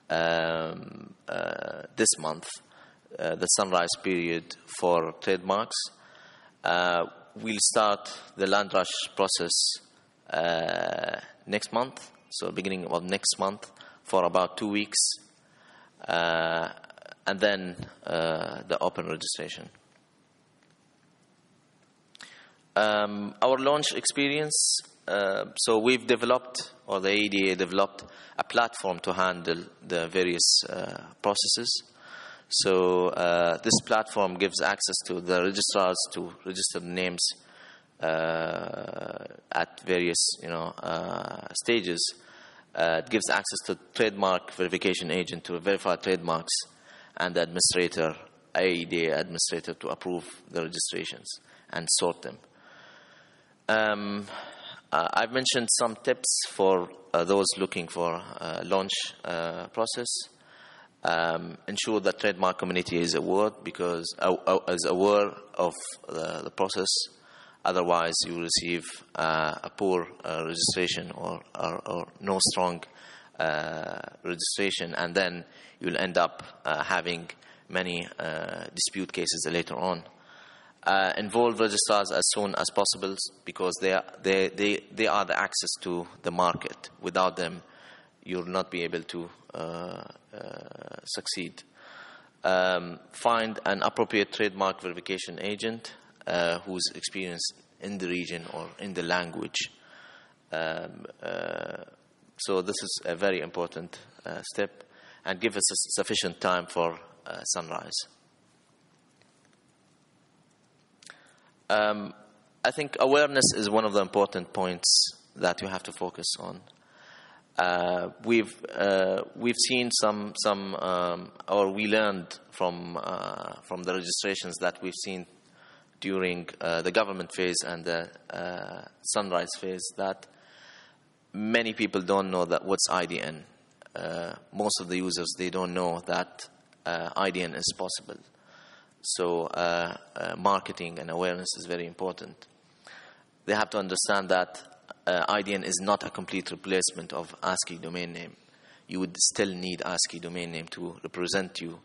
this month, the sunrise period for trademarks. We'll start the land rush process next month, so beginning of next month, for about 2 weeks, and then the open registration. Our launch experience, so we've developed, or the ADA developed, a platform to handle the various processes. So this platform gives access to the registrars to register names at various stages. It gives access to trademark verification agent to verify trademarks, and the administrator, ADA administrator, to approve the registrations and sort them. I've mentioned some tips for those looking for a launch process. Ensure that trademark community is aware of the process. Otherwise, you will receive a poor registration or no strong registration, and then you'll end up having many dispute cases later on. Involve registrars as soon as possible, because they are the access to the market. Without them, you'll not be able to succeed. Find an appropriate trademark verification agent who's experienced in the region or in the language. So this is a very important step, and give us sufficient time for sunrise. I think awareness is one of the important points that you have to focus on. We've seen some or we learned from the registrations that we've seen during the government phase and the sunrise phase, that many people don't know that what's IDN. Most of the users, they don't know that IDN is possible. So marketing and awareness is very important. They have to understand that IDN is not a complete replacement of ASCII domain name. You would still need ASCII domain name to represent you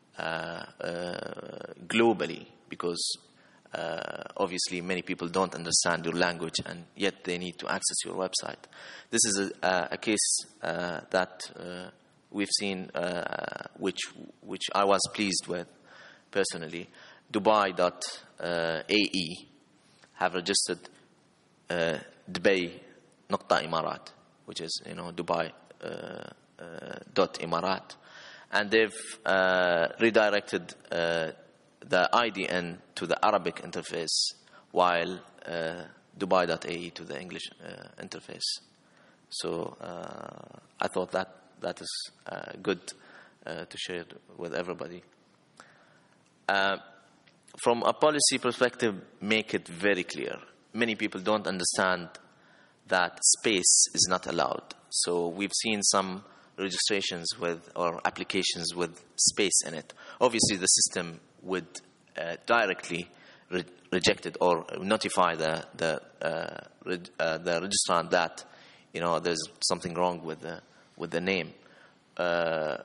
globally, because obviously many people don't understand your language, and yet they need to access your website. This is a case that we've seen, which I was pleased with personally. Dubai.ae have registered Dubai Naqta Imarat, which is Dubai .Imarat, and they've redirected the IDN to the Arabic interface, while Dubai.ae to the English interface. So I thought that is good to share with everybody. From a policy perspective, make it very clear. Many people don't understand that space is not allowed. So we've seen some registrations or applications with space in it. Obviously, the system would directly reject it or notify the registrant that there's something wrong with the name.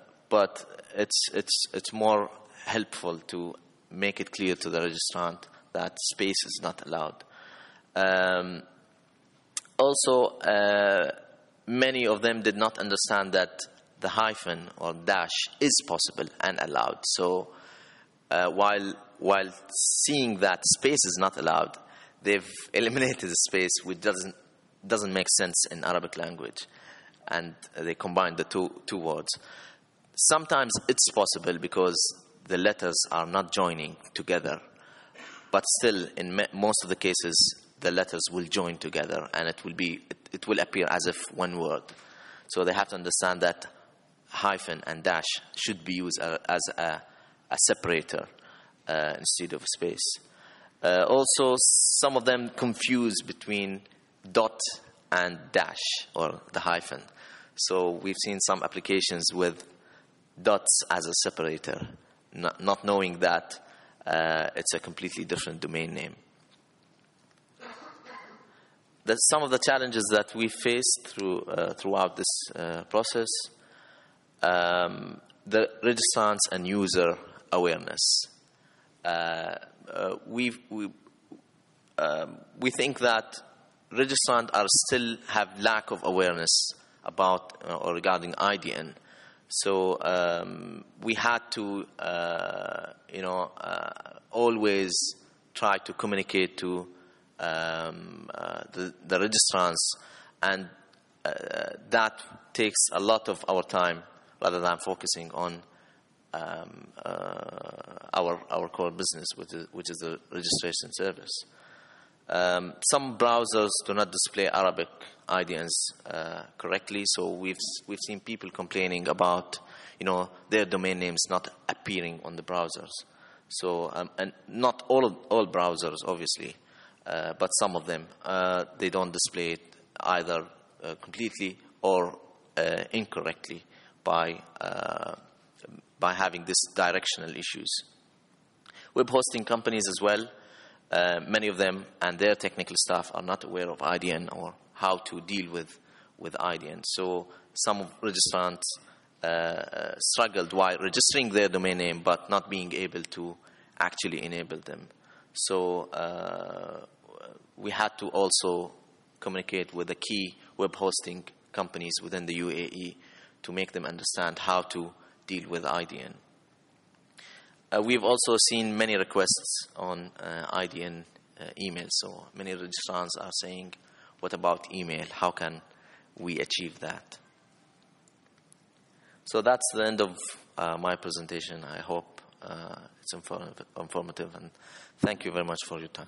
But it's more helpful to make it clear to the registrant that space is not allowed. Also, many of them did not understand that the hyphen or dash is possible and allowed. So while seeing that space is not allowed, they've eliminated the space, which doesn't make sense in Arabic language, and they combined the two words. Sometimes it's possible because the letters are not joining together, but still, in most of the cases, the letters will join together, and it will appear as if one word. So they have to understand that hyphen and dash should be used as a separator instead of a space. Also, some of them confuse between dot and dash, or the hyphen. So we've seen some applications with dots as a separator, not knowing that it's a completely different domain name. Some of the challenges that we faced throughout this process, the registrants and user awareness. We think that registrants still have lack of awareness about or regarding IDN. So we had to, always try to communicate to the registrants, and that takes a lot of our time rather than focusing on our core business, which is the registration service. Some browsers do not display Arabic IDNs correctly, so we've seen people complaining about their domain names not appearing on the browsers. So and not all browsers, obviously, but some of them they don't display it either completely or incorrectly by having this directional issues. Web hosting companies as well. Many of them and their technical staff are not aware of IDN or how to deal with IDN. So some registrants struggled while registering their domain name but not being able to actually enable them. So we had to also communicate with the key web hosting companies within the UAE to make them understand how to deal with IDN. We've also seen many requests on IDN email. So many registrants are saying, what about email? How can we achieve that? So that's the end of my presentation. I hope it's informative, and thank you very much for your time.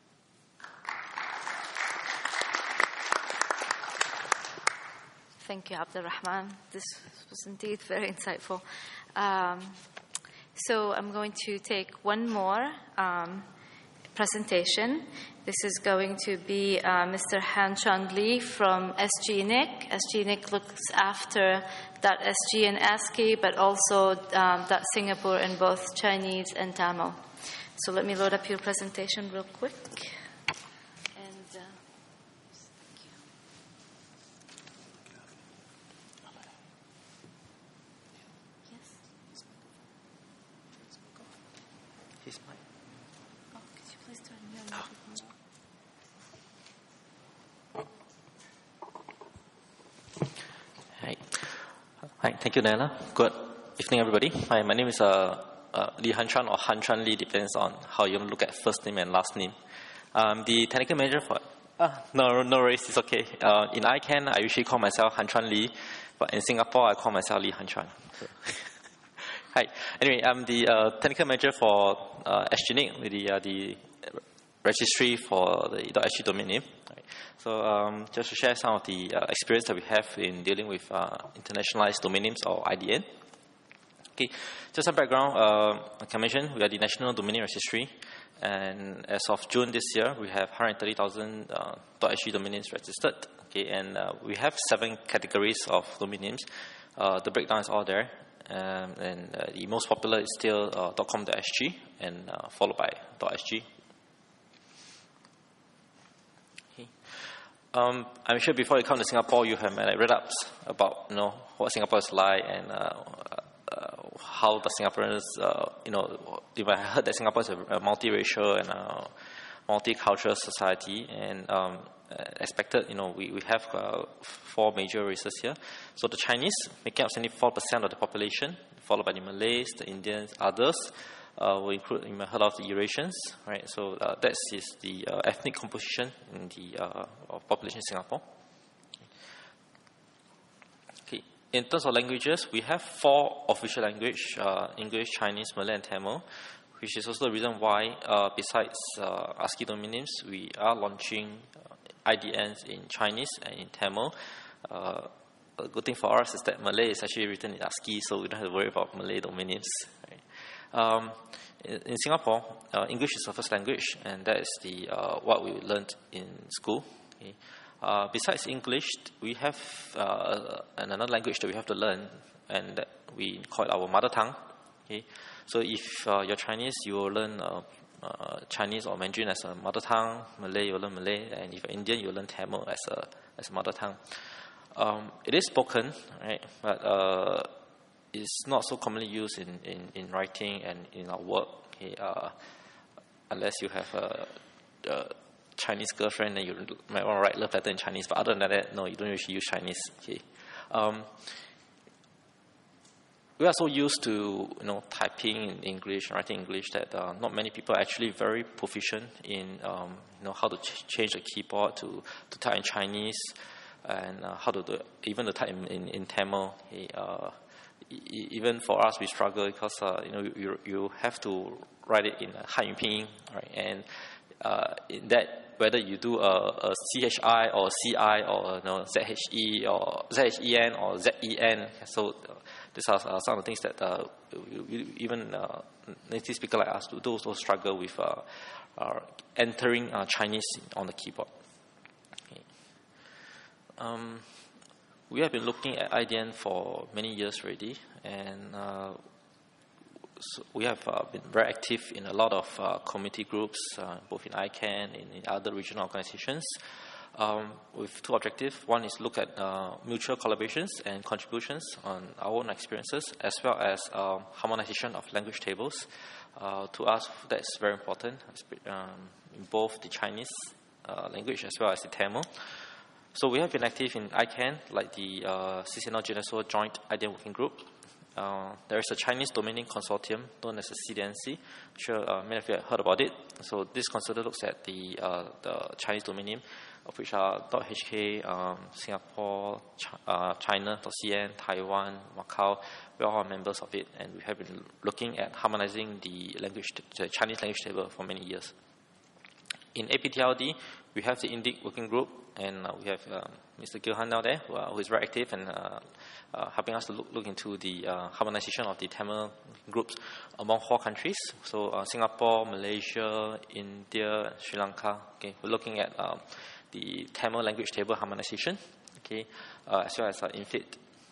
Thank you, Abdulrahman. This was indeed very insightful. So I'm going to take one more presentation. This is going to be Mr. Han-Chan Lee from SGNIC. SGNIC looks after .sg and ASCII, but also .Singapore in both Chinese and Tamil. So let me load up your presentation real quick. Hi, thank you, Naila. Good evening, everybody. Hi, my name is Lee Han-Chan, or Han-Chan Lee, depends on how you look at first name and last name. The technical manager for... no worries, it's okay. In ICANN, I usually call myself Han-Chan Lee, but in Singapore, I call myself Lee Han-Chan. So. Hi. Anyway, I'm the technical manager for SGNIC, the registry for the .sg domain name. Right. So just to share some of the experience that we have in dealing with internationalized domain names, or IDN. Okay, just some background. Like I mentioned, we are the National Domain Name Registry, and as of June this year, we have 130,000 .sg domain names registered. Okay, and we have 7 categories of domain names. The breakdown is all there, and the most popular is still .com.sg, and followed by .sg. I'm sure before you come to Singapore, you have read up about what Singapore is like and how the Singaporeans, if I heard that Singapore is a multiracial and multicultural society, and expected, we have 4 major races here. So the Chinese making up 74% of the population, followed by the Malays, the Indians, others. We include, you may have heard of the Eurasians, right? So that is the ethnic composition in the population in Singapore. Okay. In terms of languages, we have 4 official languages: English, Chinese, Malay, and Tamil, which is also the reason why, besides ASCII dominions, we are launching IDNs in Chinese and in Tamil. A good thing for us is that Malay is actually written in ASCII, so we don't have to worry about Malay dominions. Right? In Singapore, English is the first language, and that is the what we learned in school. Okay? Besides English, we have another language that we have to learn, and that we call it our mother tongue. Okay? So if you're Chinese, you will learn Chinese or Mandarin as a mother tongue. Malay, you will learn Malay, and if you're Indian, you will learn Tamil as a mother tongue. It is spoken, right? But it's not so commonly used in writing and in our work. Okay? Unless you have a Chinese girlfriend, then you might want to write love letter in Chinese. But other than that, no, you don't usually use Chinese. Okay? We are so used to typing in English, writing English, that not many people are actually very proficient in how to change the keyboard to type in Chinese, and how to do even the type in Tamil. Okay? Even for us, we struggle because you have to write it in Hanyu Pinyin, right? And in that, whether you do a CHI or CI or ZHE or ZHEN or ZEN, so these are some of the things that even native speakers like us do also struggle with entering Chinese on the keyboard. Okay. We have been looking at IDN for many years already, and so we have been very active in a lot of community groups, both in ICANN and in other regional organizations, with 2 objectives. One is look at mutual collaborations and contributions on our own experiences, as well as harmonization of language tables. To us, that's very important, in both the Chinese language as well as the Tamil. So we have been active in ICANN, like the CCNL GNSO Joint IDN Working Group. There is a Chinese Domain Name Consortium known as the CDNC. I'm sure many of you have heard about it. So this consortium looks at the Chinese domain name, of which are .hk, Singapore, China.cn, Taiwan, Macau. We are all members of it, and we have been looking at harmonizing the Chinese language table for many years. In APTLD, we have the INDIC working group, and we have Mr. Gilhan now there, who is very active and helping us to look into the harmonization of the Tamil groups among 4 countries. So Singapore, Malaysia, India, Sri Lanka. Okay, we're looking at the Tamil language table harmonization, okay, as well as INFIT.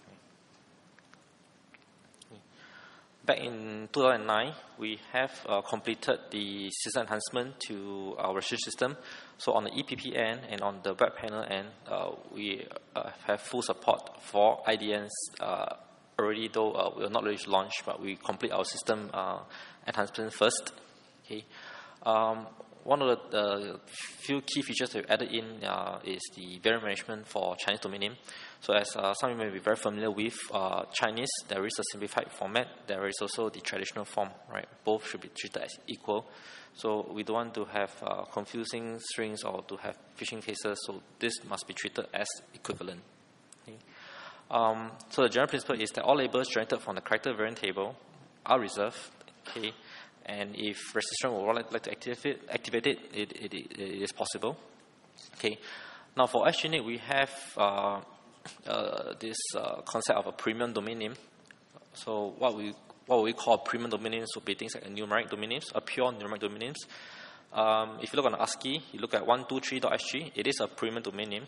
Back in 2009, we have completed the system enhancement to our research system. So on the EPP end and on the web panel end, we have full support for IDNs already, though we are not ready to launch, but we complete our system enhancement first. Okay. One of the few key features that we added in is the variant management for Chinese domain name. So as some of you may be very familiar with Chinese, there is a simplified format. There is also the traditional form, right? Both should be treated as equal. So we don't want to have confusing strings or to have phishing cases. So this must be treated as equivalent. Okay. So the general principle is that all labels generated from the character variant table are reserved. Okay. And if registration would like to activate it, it is possible. Okay. Now for SGNet, we have this concept of a premium domain name. So what we call premium domain names would be things like a numeric domain names, a pure numeric domain names. If you look on ASCII, you look at 123.sg, it is a premium domain name.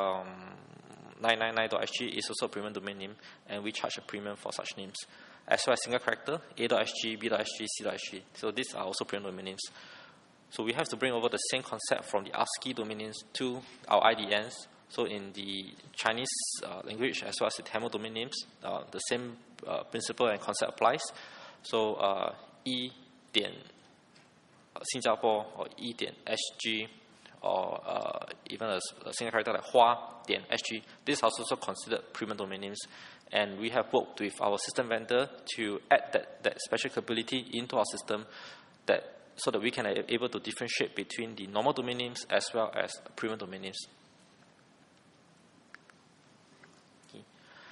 999.sg is also a premium domain name, and we charge a premium for such names. As well as single character, A.sg, B.sg, C.sg. So these are also premium domain names. So we have to bring over the same concept from the ASCII domain names to our IDNs, So in the Chinese language as well as the Tamil domain names, the same principle and concept applies. So E 点 新加坡 or E 点 SG or even a single character like 花 点 SG, these are also considered premium domain names. And we have worked with our system vendor to add that special capability into our system so that we can be able to differentiate between the normal domain names as well as premium domain names. Okay.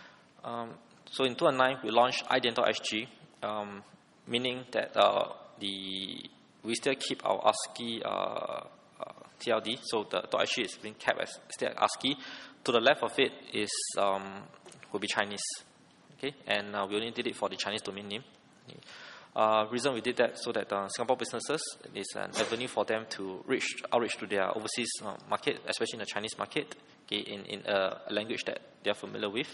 So in 2009, we launched IDN.SG, meaning that we still keep our ASCII TLD, so the .SG is being kept as still ASCII. To the left of it is will be Chinese, okay, and we only did it for the Chinese domain name. Okay. Reason we did that so that Singapore businesses is an avenue for them to outreach to their overseas market, especially in the Chinese market, okay, in a language that they are familiar with.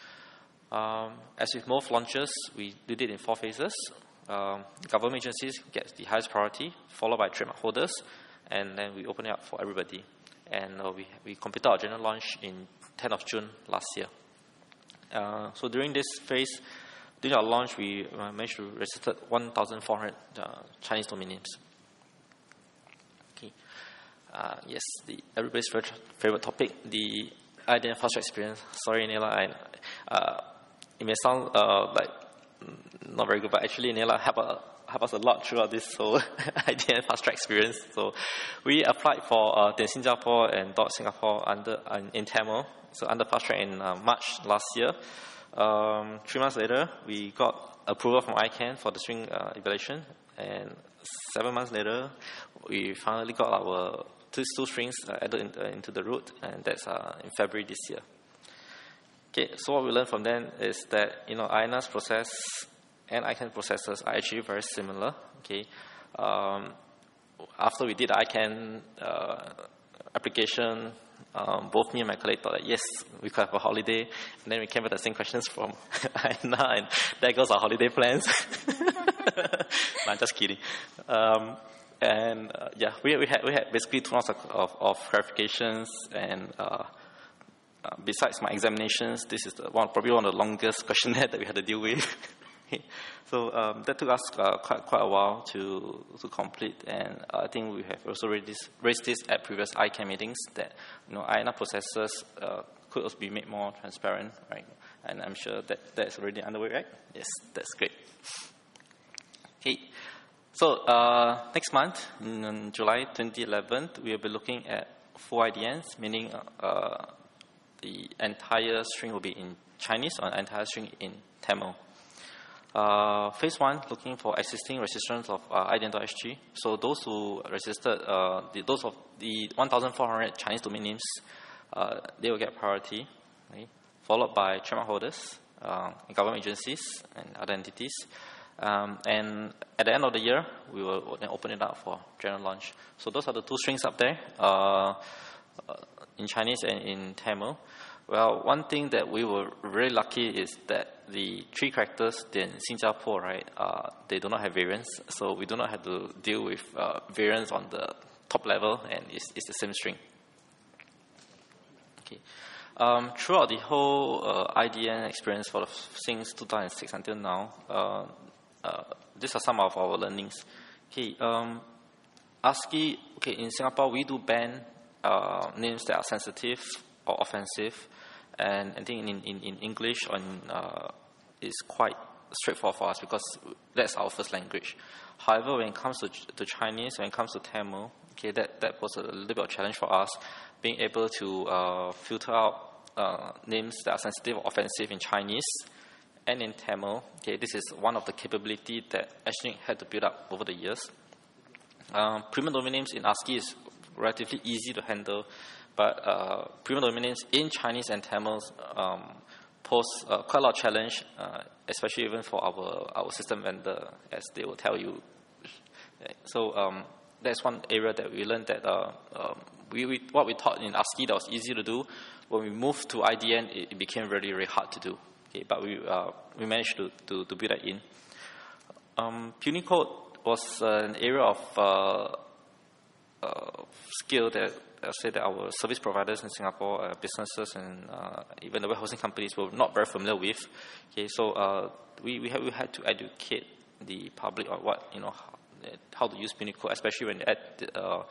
As with most launches, we did it in 4 phases. Government agencies get the highest priority, followed by trademark holders, and then we open it up for everybody. And we completed our general launch in 10th of June last year. So during this phase, during our launch, we managed to register 1,400 Chinese domain names. Okay. Yes, everybody's favorite topic, the IDN fast track experience. Sorry, Nela, it may sound like not very good, but actually Nela helped us a lot throughout this whole IDN fast track experience. So we applied for Dian Singapore and .Singapore in Tamil. So under fast track in March last year. 3 months later, we got approval from ICANN for the string evaluation, and 7 months later, we finally got our two strings added into the root, and that's in February this year. Okay, so what we learned from then is that IANA's process and ICANN processes are actually very similar. Okay, after we did the ICANN application, both me and my colleague thought that yes, we could have a holiday, and then we came with the same questions from IANA, and there goes our holiday plans. No, I'm just kidding. Yeah, we had basically 2 months of clarifications, and besides my examinations, this is probably one of the longest questionnaires that we had to deal with. So that took us quite a while to complete, and I think we have also raised this at previous ICANN meetings that IANA processes could also be made more transparent, right? And I'm sure that's already underway, right? Yes, that's great. Okay, so next month, in July 2011, we will be looking at full IDNs, meaning the entire string will be in Chinese or the entire string in Tamil. Phase 1, looking for existing registrants of IDN.SG. So those who registered, those of the 1,400 Chinese domain names, they will get priority, right? Followed by trademark holders, government agencies, and other entities. And at the end of the year, we will then open it up for general launch. So those are the 2 strings up there, in Chinese and in Tamil. Well, one thing that we were really lucky is that the 3 characters in Singapore, right, they do not have variants, so we do not have to deal with variants on the top level, and it's the same string. Okay. Throughout the whole IDN experience since 2006 until now, these are some of our learnings. Okay, ASCII, okay, in Singapore, we do ban names that are sensitive or offensive, and I think in English is quite straightforward for us because that's our first language. However, when it comes to Chinese, when it comes to Tamil, okay, that was a little bit of a challenge for us, being able to filter out names that are sensitive or offensive in Chinese and in Tamil. Okay, this is one of the capabilities that ASCII had to build up over the years. Premium domain names in ASCII is relatively easy to handle, but premium domain names in Chinese and Tamil pose quite a lot of challenge, especially even for our system vendor, as they will tell you. So that's one area that we learned that what we taught in ASCII that was easy to do, when we moved to IDN, it became really, really hard to do. Okay, but we managed to build that in. Punycode was an area of skill that say that our service providers in Singapore, businesses, and even the warehousing companies were not very familiar with. Okay, so we had to educate the public on what, how to use Unicode, especially when they add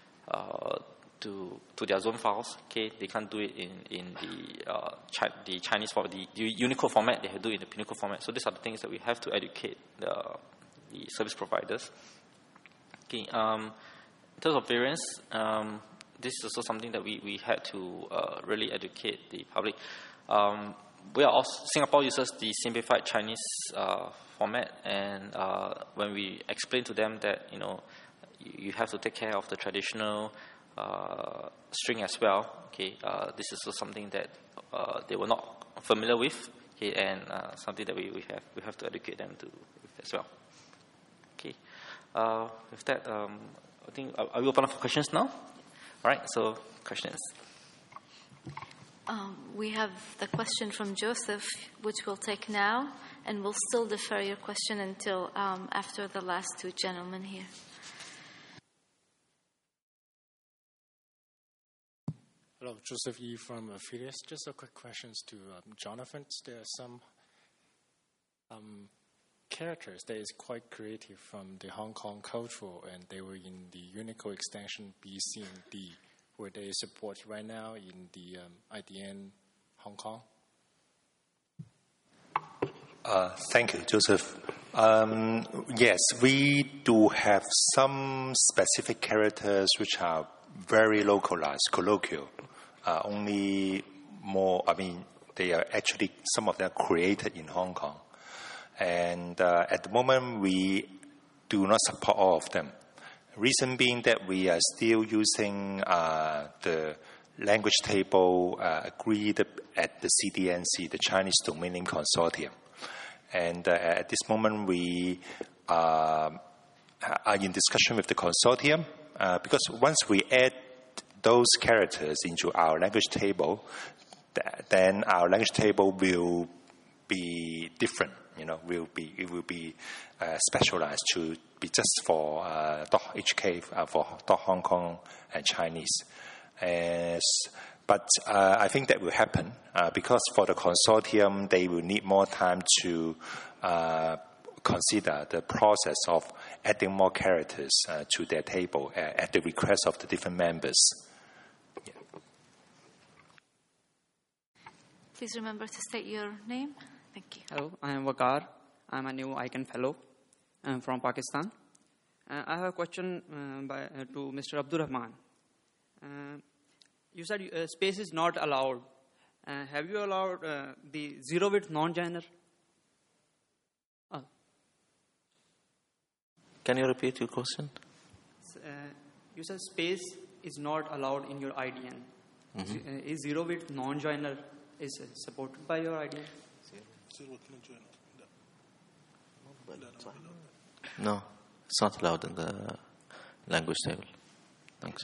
to their zone files. Okay, they can't do it in the Chinese format, the Unicode format. They have to do it in the Unicode format. So these are the things that we have to educate the service providers. Okay, in terms of variance, this is also something that we had to really educate the public. Singapore uses the simplified Chinese format, and when we explain to them that you have to take care of the traditional string as well. Okay, this is also something that they were not familiar with. Okay, and something that we have to educate them with as well. Okay, with that, I think are we open up for questions now? All right, so questions. We have the question from Joseph, which we'll take now, and we'll still defer your question until after the last two gentlemen here. Hello, Joseph Yee from Phileas. Just a quick questions to Jonathan. There are some characters that is quite creative from the Hong Kong culture, and they were in the Unicode extension BC and D, where they support right now in the IDN Hong Kong. Thank you, Joseph. Yes, we do have some specific characters which are very localized, colloquial. They are actually, some of them are created in Hong Kong. And at the moment, we do not support all of them. Reason being that we are still using the language table agreed at the CDNC, the Chinese Domain Name Consortium. And at this moment, we are in discussion with the consortium because once we add those characters into our language table, then our language table will be different. It will be specialized to be just for .hk, for .Hong Kong and Chinese. But I think that will happen because for the consortium, they will need more time to consider the process of adding more characters to their table at the request of the different members. Yeah. Please remember to state your name. Thank you. Hello, I am Waqar. I'm a new ICANN fellow. I'm from Pakistan. I have a question to Mr. Abdul Rahman. You said space is not allowed. Have you allowed the zero-width non-joiner? Can you repeat your question? You said space is not allowed in your IDN. Mm-hmm. Is zero-width non-joiner is supported by your IDN? No, it's not allowed in the language table. Thanks.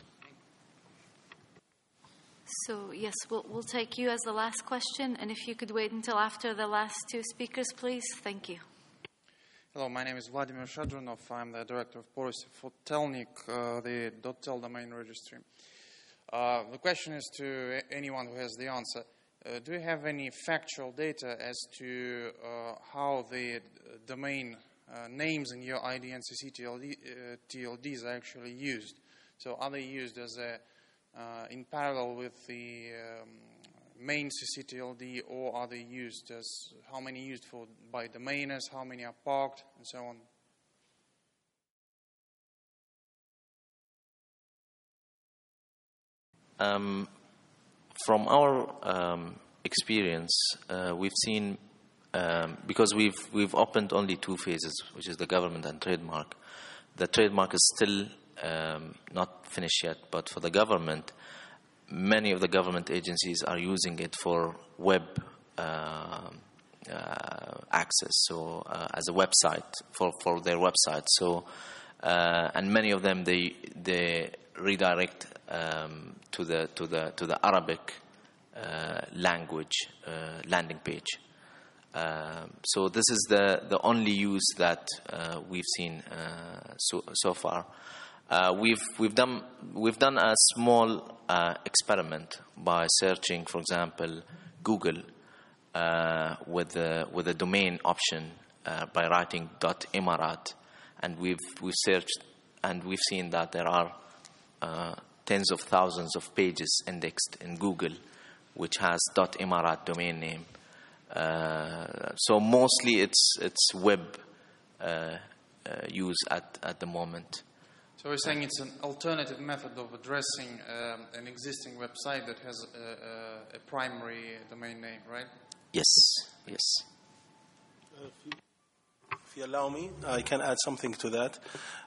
So, yes, we'll take you as the last question, and if you could wait until after the last two speakers, please. Thank you. Hello, my name is Vladimir Shadronov. I'm the director of policy for Telnik, the .tel domain registry. The question is to anyone who has the answer. Do you have any factual data as to how the domain names in your IDN/CC TLDs are actually used? So are they used as in parallel with the main CCTLD, or are they used as how many used by domainers, how many are parked, and so on? From our experience, we've seen because we've opened only two phases, which is the government and trademark. The trademark is still not finished yet, but for the government, many of the government agencies are using it for web access, so as a website for their website. So, and many of them they redirect to the Arabic language landing page. So this is the only use that we've seen so far. We've done a small experiment by searching, for example, Google with the domain option by writing .imarat, and we've searched and we've seen that there are tens of thousands of pages indexed in Google which has .imarat domain name. So mostly it's web use at the moment. So we're saying it's an alternative method of addressing an existing website that has a primary domain name, right? Yes. If you allow me, I can add something to that.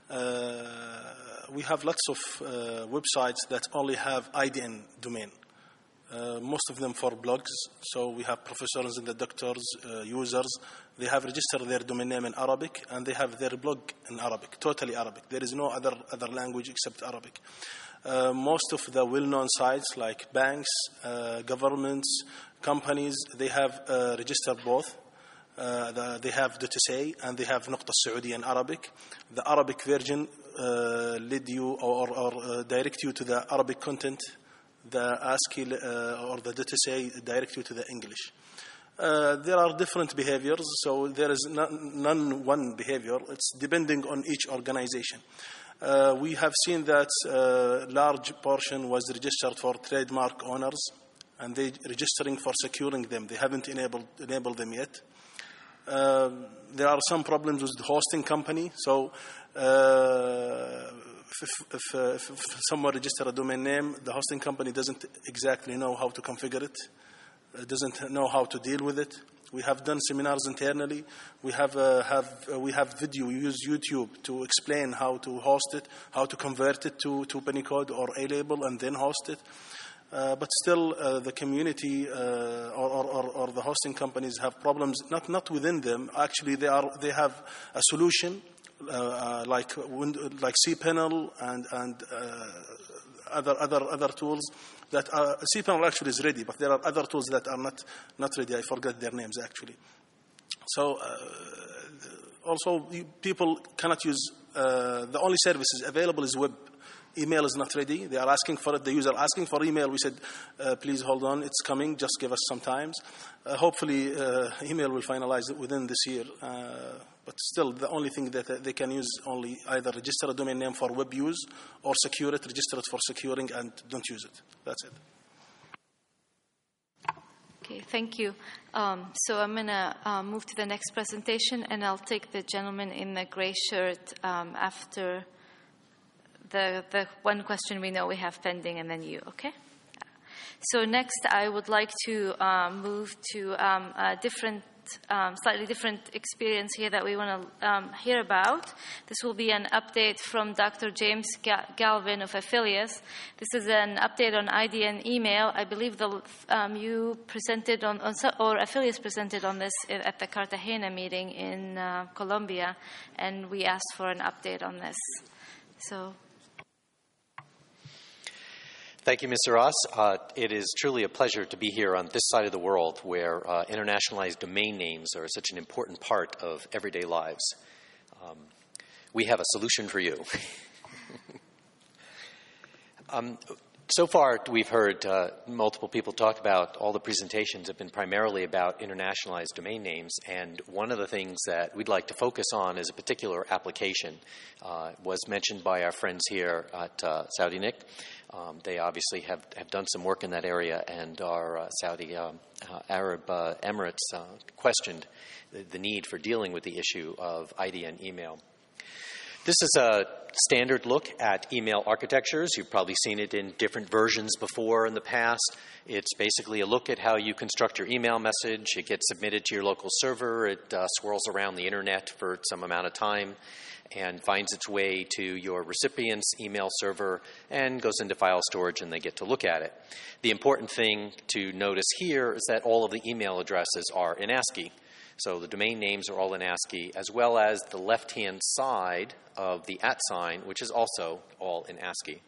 We have lots of websites that only have IDN domain. Most of them for blogs. So we have professors and the doctors, users. They have registered their domain name in Arabic, and they have their blog in Arabic, totally Arabic. There is no other language except Arabic. Most of the well-known sites like banks, governments, companies, they have registered both. They have .sa and they have Nuqta Saudi in Arabic. The Arabic version lead you or direct you to the Arabic content. The ASCII or the .sa direct you to the English. There are different behaviors, so there is none one behavior. It's depending on each organization. We have seen that large portion was registered for trademark owners, and they registering for securing them. They haven't enabled them yet. There are some problems with the hosting company. So if someone register a domain name, the hosting company doesn't exactly know how to configure it, doesn't know how to deal with it. We have done seminars internally. We have video. We use YouTube to explain how to host it, how to convert it to Pennycode or A-Label and then host it. But still, the community or the hosting companies have problems. Not within them. Actually, they have a solution like cPanel and other tools that cPanel actually is ready, but there are other tools that are not ready. I forgot their names actually. So also people cannot use the only services available is web. Email is not ready. They are asking for it. The user asking for email. We said, please hold on. It's coming. Just give us some time. Hopefully, email will finalize it within this year. But still, the only thing that they can use only either register a domain name for web use or secure it, register it for securing, and don't use it. That's it. Okay, thank you. So I'm going to move to the next presentation, and I'll take the gentleman in the gray shirt after the one question we know we have pending, and then you, okay? So next, I would like to move to a different, slightly different experience here that we want to hear about. This will be an update from Dr. James Galvin of Affiliates. This is an update on IDN email. I believe you presented or Affiliates presented on this at the Cartagena meeting in Colombia, and we asked for an update on this. So. Thank you, Mr. Ross. It is truly a pleasure to be here on this side of the world where internationalized domain names are such an important part of everyday lives. We have a solution for you. So far, we've heard multiple people talk about all the presentations have been primarily about internationalized domain names, and one of the things that we'd like to focus on is a particular application. Was mentioned by our friends here at SaudiNIC. They obviously have done some work in that area, and our Saudi Arab Emirates questioned the need for dealing with the issue of IDN email. This is a standard look at email architectures. You've probably seen it in different versions before in the past. It's basically a look at how you construct your email message. It gets submitted to your local server. It swirls around the internet for some amount of time and finds its way to your recipient's email server and goes into file storage, and they get to look at it. The important thing to notice here is that all of the email addresses are in ASCII. So the domain names are all in ASCII, as well as the left-hand side of the @ sign, which is also all in ASCII.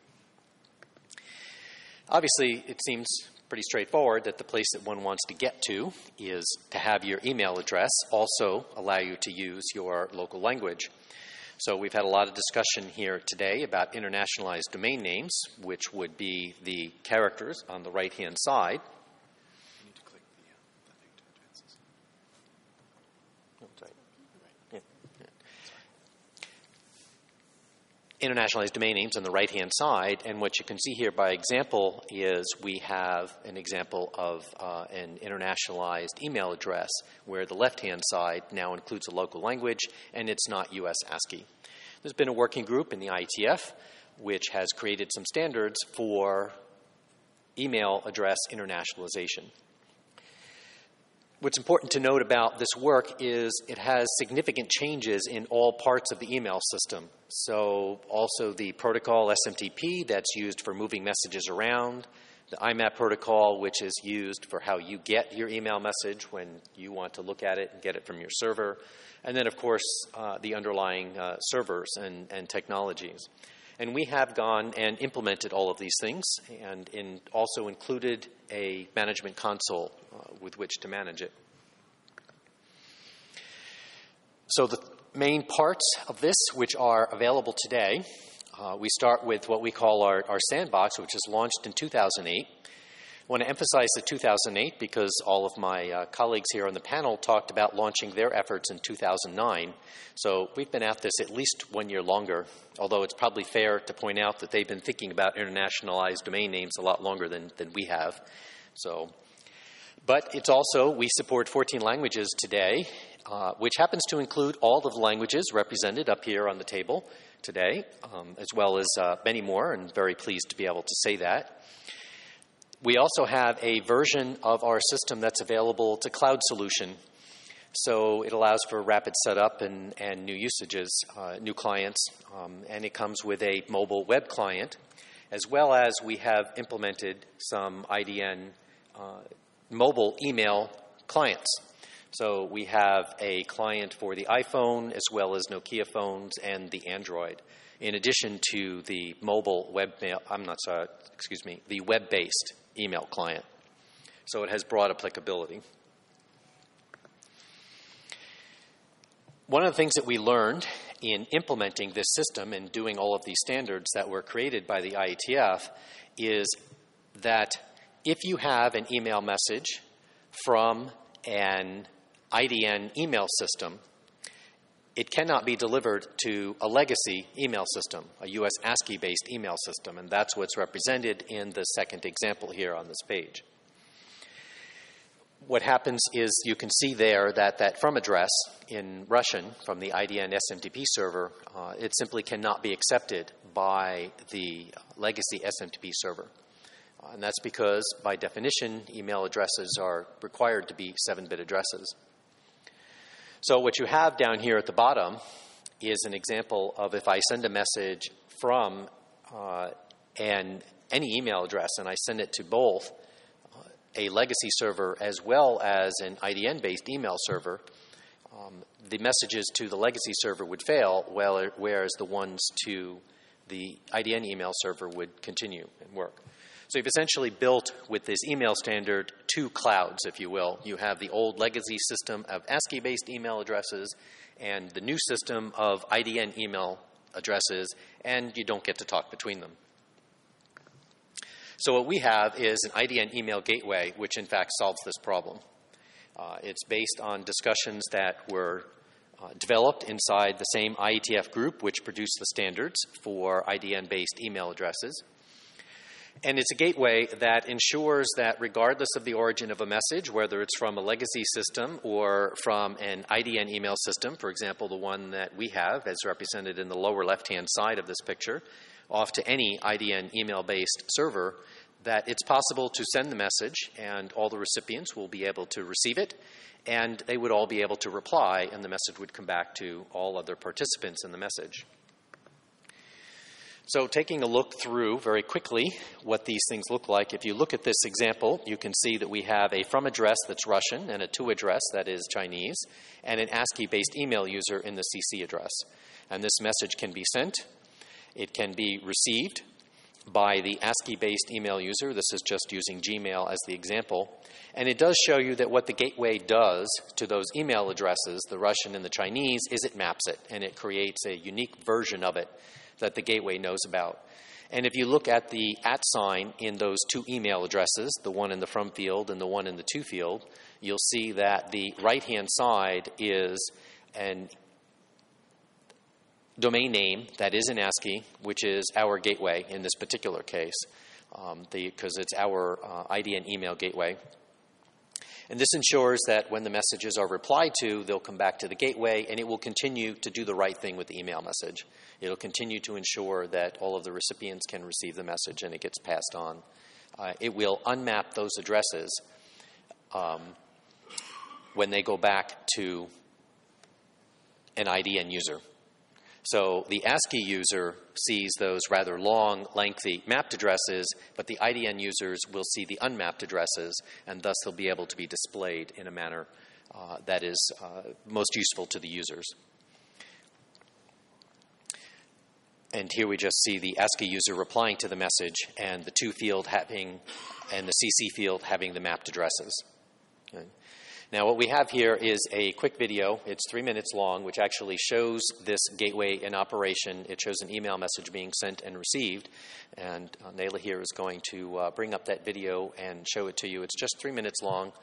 Obviously, it seems pretty straightforward that the place that one wants to get to is to have your email address also allow you to use your local language. So we've had a lot of discussion here today about internationalized domain names, which would be the characters on the right-hand side. You need to click the Victor addresses. Oh, sorry. Internationalized domain names on the right-hand side, and what you can see here by example is we have an example of an internationalized email address where the left-hand side now includes a local language and it's not US ASCII. There's been a working group in the IETF which has created some standards for email address internationalization. What's important to note about this work is it has significant changes in all parts of the email system. So also the protocol SMTP that's used for moving messages around, the IMAP protocol, which is used for how you get your email message when you want to look at it and get it from your server, and then, of course, the underlying servers and technologies. And we have gone and implemented all of these things and also included a management console with which to manage it. So the main parts of this which are available today, we start with what we call our sandbox, which was launched in 2008. I want to emphasize the 2008 because all of my colleagues here on the panel talked about launching their efforts in 2009. So we've been at this at least 1 year longer, although it's probably fair to point out that they've been thinking about internationalized domain names a lot longer than we have. But it's also, we support 14 languages today, which happens to include all of the languages represented up here on the table today, as well as many more, and very pleased to be able to say that. We also have a version of our system that's available. It's a cloud solution. So it allows for rapid setup and new usages, new clients, and it comes with a mobile web client, as well as we have implemented some IDN mobile email clients. So we have a client for the iPhone as well as Nokia phones and the Android, in addition to the mobile the web-based email client. So it has broad applicability. One of the things that we learned in implementing this system and doing all of these standards that were created by the IETF is that if you have an email message from an IDN email system, it cannot be delivered to a legacy email system, a US ASCII-based email system, and that's what's represented in the second example here on this page. What happens is you can see there that from address in Russian from the IDN SMTP server, it simply cannot be accepted by the legacy SMTP server. And that's because, by definition, email addresses are required to be 7-bit addresses. So what you have down here at the bottom is an example of if I send a message from any email address and I send it to both a legacy server as well as an IDN-based email server, the messages to the legacy server would fail, whereas the ones to the IDN email server would continue and work. So you've essentially built, with this email standard, two clouds, if you will. You have the old legacy system of ASCII-based email addresses and the new system of IDN email addresses, and you don't get to talk between them. So what we have is an IDN email gateway, which in fact solves this problem. It's based on discussions that were developed inside the same IETF group, which produced the standards for IDN-based email addresses. And it's a gateway that ensures that regardless of the origin of a message, whether it's from a legacy system or from an IDN email system, for example, the one that we have as represented in the lower left-hand side of this picture, off to any IDN email-based server, that it's possible to send the message and all the recipients will be able to receive it, and they would all be able to reply, and the message would come back to all other participants in the message. So taking a look through very quickly what these things look like, if you look at this example, you can see that we have a from address that's Russian and a to address that is Chinese, and an ASCII-based email user in the CC address. And this message can be sent, it can be received, by the ASCII-based email user. This is just using Gmail as the example. And it does show you that what the gateway does to those email addresses, the Russian and the Chinese, is it maps it, and it creates a unique version of it that the gateway knows about. And if you look at the @ sign in those two email addresses, the one in the from field and the one in the to field, you'll see that the right-hand side is an domain name that is in ASCII, which is our gateway in this particular case, because it's our IDN email gateway. And this ensures that when the messages are replied to, they'll come back to the gateway, and it will continue to do the right thing with the email message. It'll continue to ensure that all of the recipients can receive the message and it gets passed on. It will unmap those addresses when they go back to an IDN user. So the ASCII user sees those rather long, lengthy mapped addresses, but the IDN users will see the unmapped addresses, and thus they'll be able to be displayed in a manner that is most useful to the users. And here we just see the ASCII user replying to the message and the to field having, and the CC field having the mapped addresses. Okay. Now what we have here is a quick video. It's 3 minutes long, which actually shows this gateway in operation. It shows an email message being sent and received. And Naila here is going to bring up that video and show it to you. It's just 3 minutes long.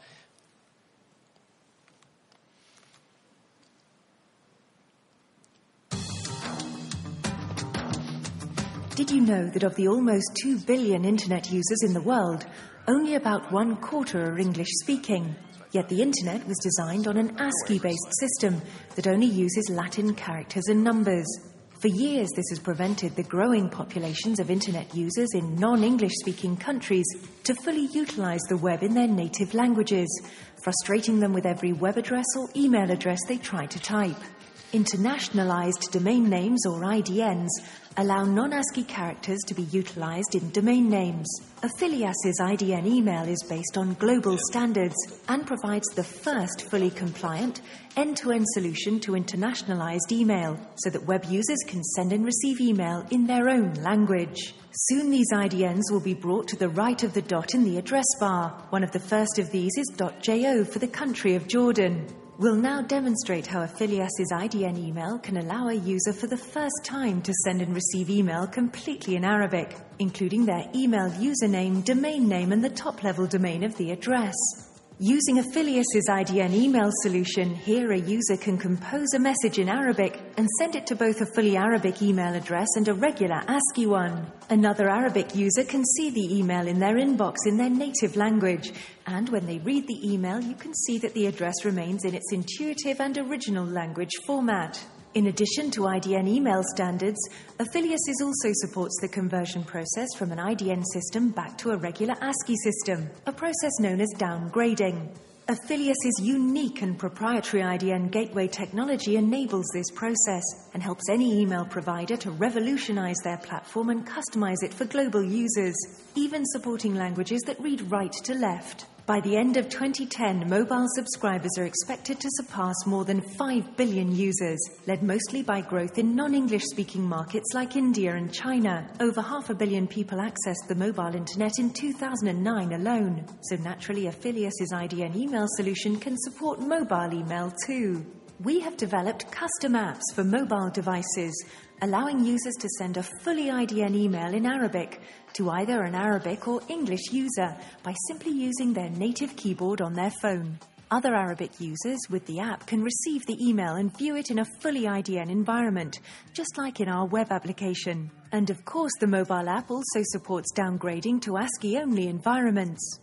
Did you know that of the almost 2 billion internet users in the world, only about 1/4 are English-speaking? Yet the internet was designed on an ASCII-based system that only uses Latin characters and numbers. For years, this has prevented the growing populations of internet users in non-English-speaking countries to fully utilize the web in their native languages, frustrating them with every web address or email address they try to type. Internationalized domain names, or IDNs, allow non-ASCII characters to be utilized in domain names. Afilias's IDN email is based on global standards and provides the first fully compliant, end-to-end solution to internationalized email, so that web users can send and receive email in their own language. Soon these IDNs will be brought to the right of the dot in the address bar. One of the first of these is .jo for the country of Jordan. We'll now demonstrate how Afilias's IDN email can allow a user for the first time to send and receive email completely in Arabic, including their email username, domain name, and the top-level domain of the address. Using Afilias's IDN email solution, here a user can compose a message in Arabic and send it to both a fully Arabic email address and a regular ASCII one. Another Arabic user can see the email in their inbox in their native language, and when they read the email, you can see that the address remains in its intuitive and original language format. In addition to IDN email standards, Afilias also supports the conversion process from an IDN system back to a regular ASCII system, a process known as downgrading. Afilias's unique and proprietary IDN gateway technology enables this process and helps any email provider to revolutionize their platform and customize it for global users, even supporting languages that read right to left. By the end of 2010, mobile subscribers are expected to surpass more than 5 billion users, led mostly by growth in non-English-speaking markets like India and China. Over 500 million people accessed the mobile internet in 2009 alone. So naturally, Afilias's IDN email solution can support mobile email too. We have developed custom apps for mobile devices, allowing users to send a fully IDN email in Arabic to either an Arabic or English user by simply using their native keyboard on their phone. Other Arabic users with the app can receive the email and view it in a fully IDN environment, just like in our web application. And of course, the mobile app also supports downgrading to ASCII-only environments.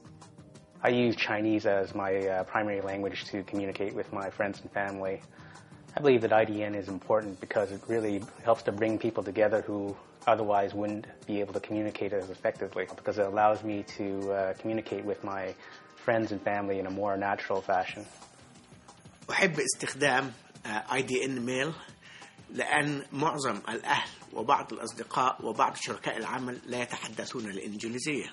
I use Chinese as my primary language to communicate with my friends and family. I believe that IDN is important because it really helps to bring people together who otherwise wouldn't be able to communicate as effectively, because it allows me to communicate with my friends and family in a more natural fashion. أحب استخدام IDN ميل لأن معظم الأهل وبعض الأصدقاء وبعض شركاء العمل لا يتحدثون الإنجليزية.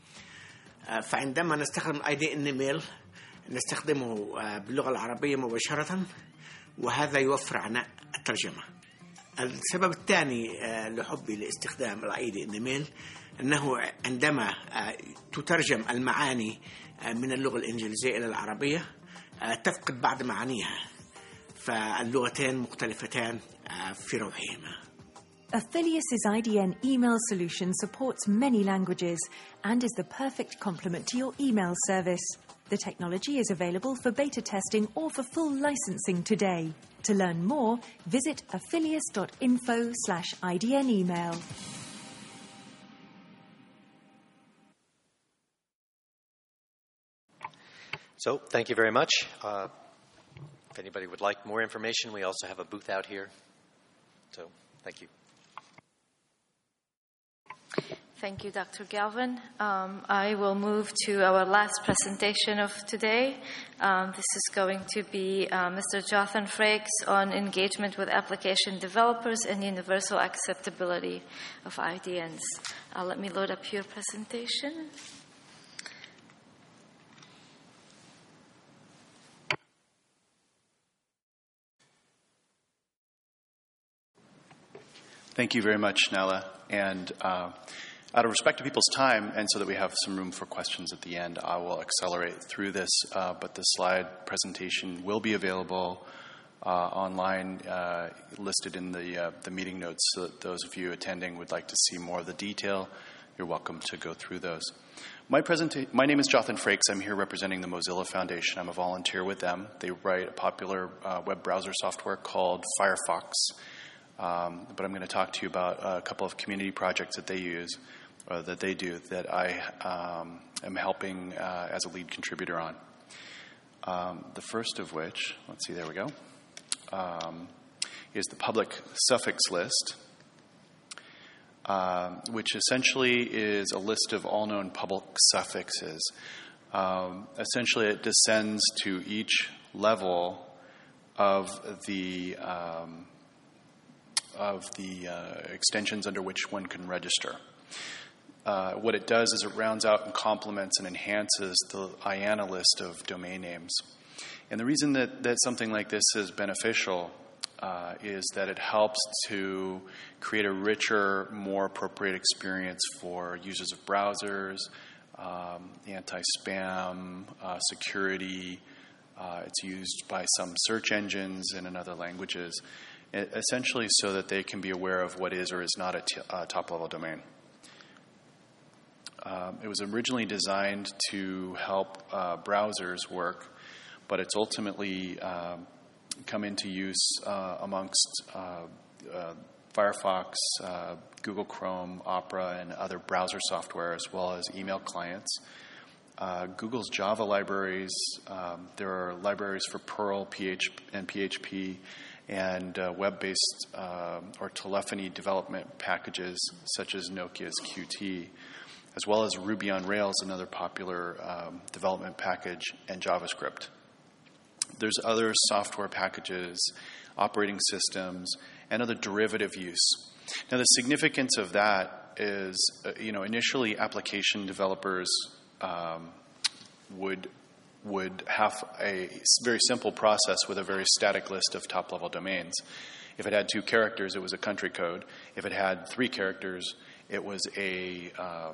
فعندما نستخدم IDN ميل نستخدمه باللغة العربية مباشرة، وهذا يوفر عناء الترجمة. السبب الثاني لحبي لاستخدام الIDN ميل أنه عندما تترجم المعاني من اللغة الإنجليزية إلى العربية تفقد بعض معانيها، فاللغتين مختلفتان في روحهما. Afilius's IDN email solution supports many languages and is the perfect complement to your email service. The technology is available for beta testing or for full licensing today. To learn more, visit afilius.info/IDN email. So, thank you very much. If anybody would like more information, we also have a booth out here. So, thank you. Thank you, Dr. Galvin. I will move to our last presentation of today. This is going to be Mr. Jonathan Frakes on engagement with application developers and universal acceptability of IDNs. Let me load up your presentation. Thank you very much, Nala. And out of respect to people's time, and so that we have some room for questions at the end, I will accelerate through this. But the slide presentation will be available online, listed in the meeting notes. So that those of you attending would like to see more of the detail, you're welcome to go through those. My name is Jonathan Frakes. I'm here representing the Mozilla Foundation. I'm a volunteer with them. They write a popular web browser software called Firefox. But I'm going to talk to you about a couple of community projects that they use, or that they do, that I am helping as a lead contributor on. The first of which, let's see, there we go, is the public suffix list, which essentially is a list of all known public suffixes. Essentially, it descends to each level of the extensions under which one can register. What it does is it rounds out and complements and enhances the IANA list of domain names. And the reason that something like this is beneficial is that it helps to create a richer, more appropriate experience for users of browsers, anti-spam, security. It's used by some search engines and in other languages, essentially so that they can be aware of what is or is not a top-level domain. It was originally designed to help browsers work, but it's ultimately come into use amongst Firefox, Google Chrome, Opera, and other browser software, as well as email clients. Google's Java libraries, there are libraries for Perl, and PHP, and web-based or telephony development packages such as Nokia's Qt, as well as Ruby on Rails, another popular development package, and JavaScript. There's other software packages, operating systems, and other derivative use. Now, the significance of that is, initially application developers would have a very simple process with a very static list of top-level domains. If it had 2 characters, it was a country code. If it had 3 characters, it was a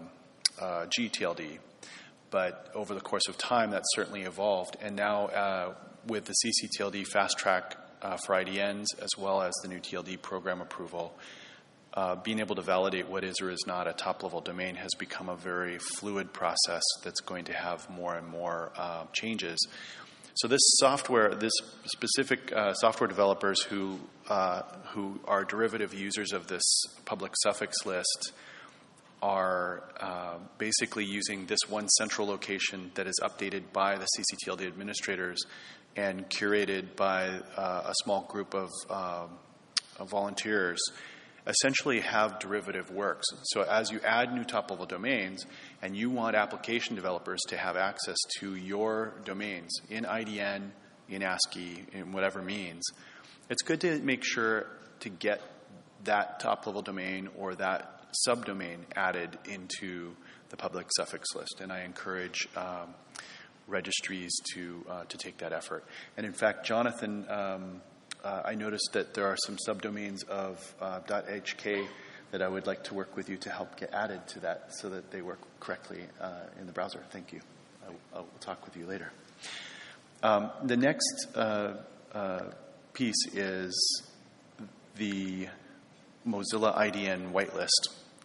GTLD. But over the course of time, that certainly evolved. And now with the ccTLD fast track for IDNs, as well as the new TLD program approval, being able to validate what is or is not a top-level domain has become a very fluid process that's going to have more and more changes. So this software, this specific software developers who are derivative users of this public suffix list are basically using this one central location that is updated by the ccTLD administrators and curated by a small group of volunteers, essentially have derivative works. So as you add new top-level domains and you want application developers to have access to your domains in IDN, in ASCII, in whatever means, it's good to make sure to get that top-level domain or that subdomain added into the public suffix list. And I encourage registries to take that effort. And in fact, Jonathan, I noticed that there are some subdomains of .hk that I would like to work with you to help get added to that so that they work correctly in the browser. Thank you. I'll talk with you later. The next piece is the Mozilla IDN whitelist.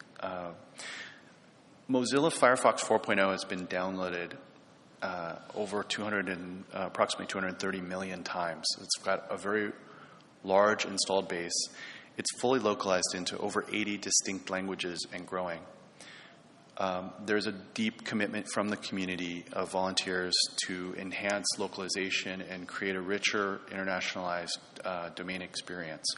Mozilla Firefox 4.0 has been downloaded over approximately 230 million times. It's got a very large installed base. It's fully localized into over 80 distinct languages and growing. There's a deep commitment from the community of volunteers to enhance localization and create a richer, internationalized domain experience.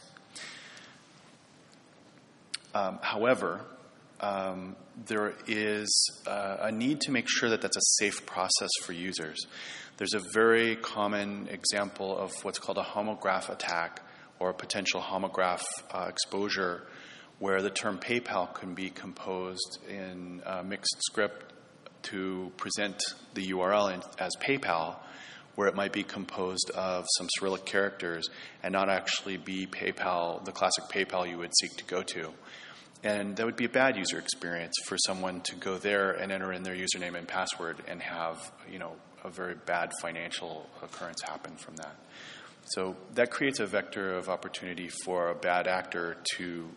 However, there is a need to make sure that that's a safe process for users. There's a very common example of what's called a homograph attack or a potential homograph exposure, where the term PayPal can be composed in a mixed script to present the URL as PayPal, where it might be composed of some Cyrillic characters and not actually be PayPal, the classic PayPal you would seek to go to. And that would be a bad user experience for someone to go there and enter in their username and password and have, a very bad financial occurrence happen from that. So that creates a vector of opportunity for a bad actor to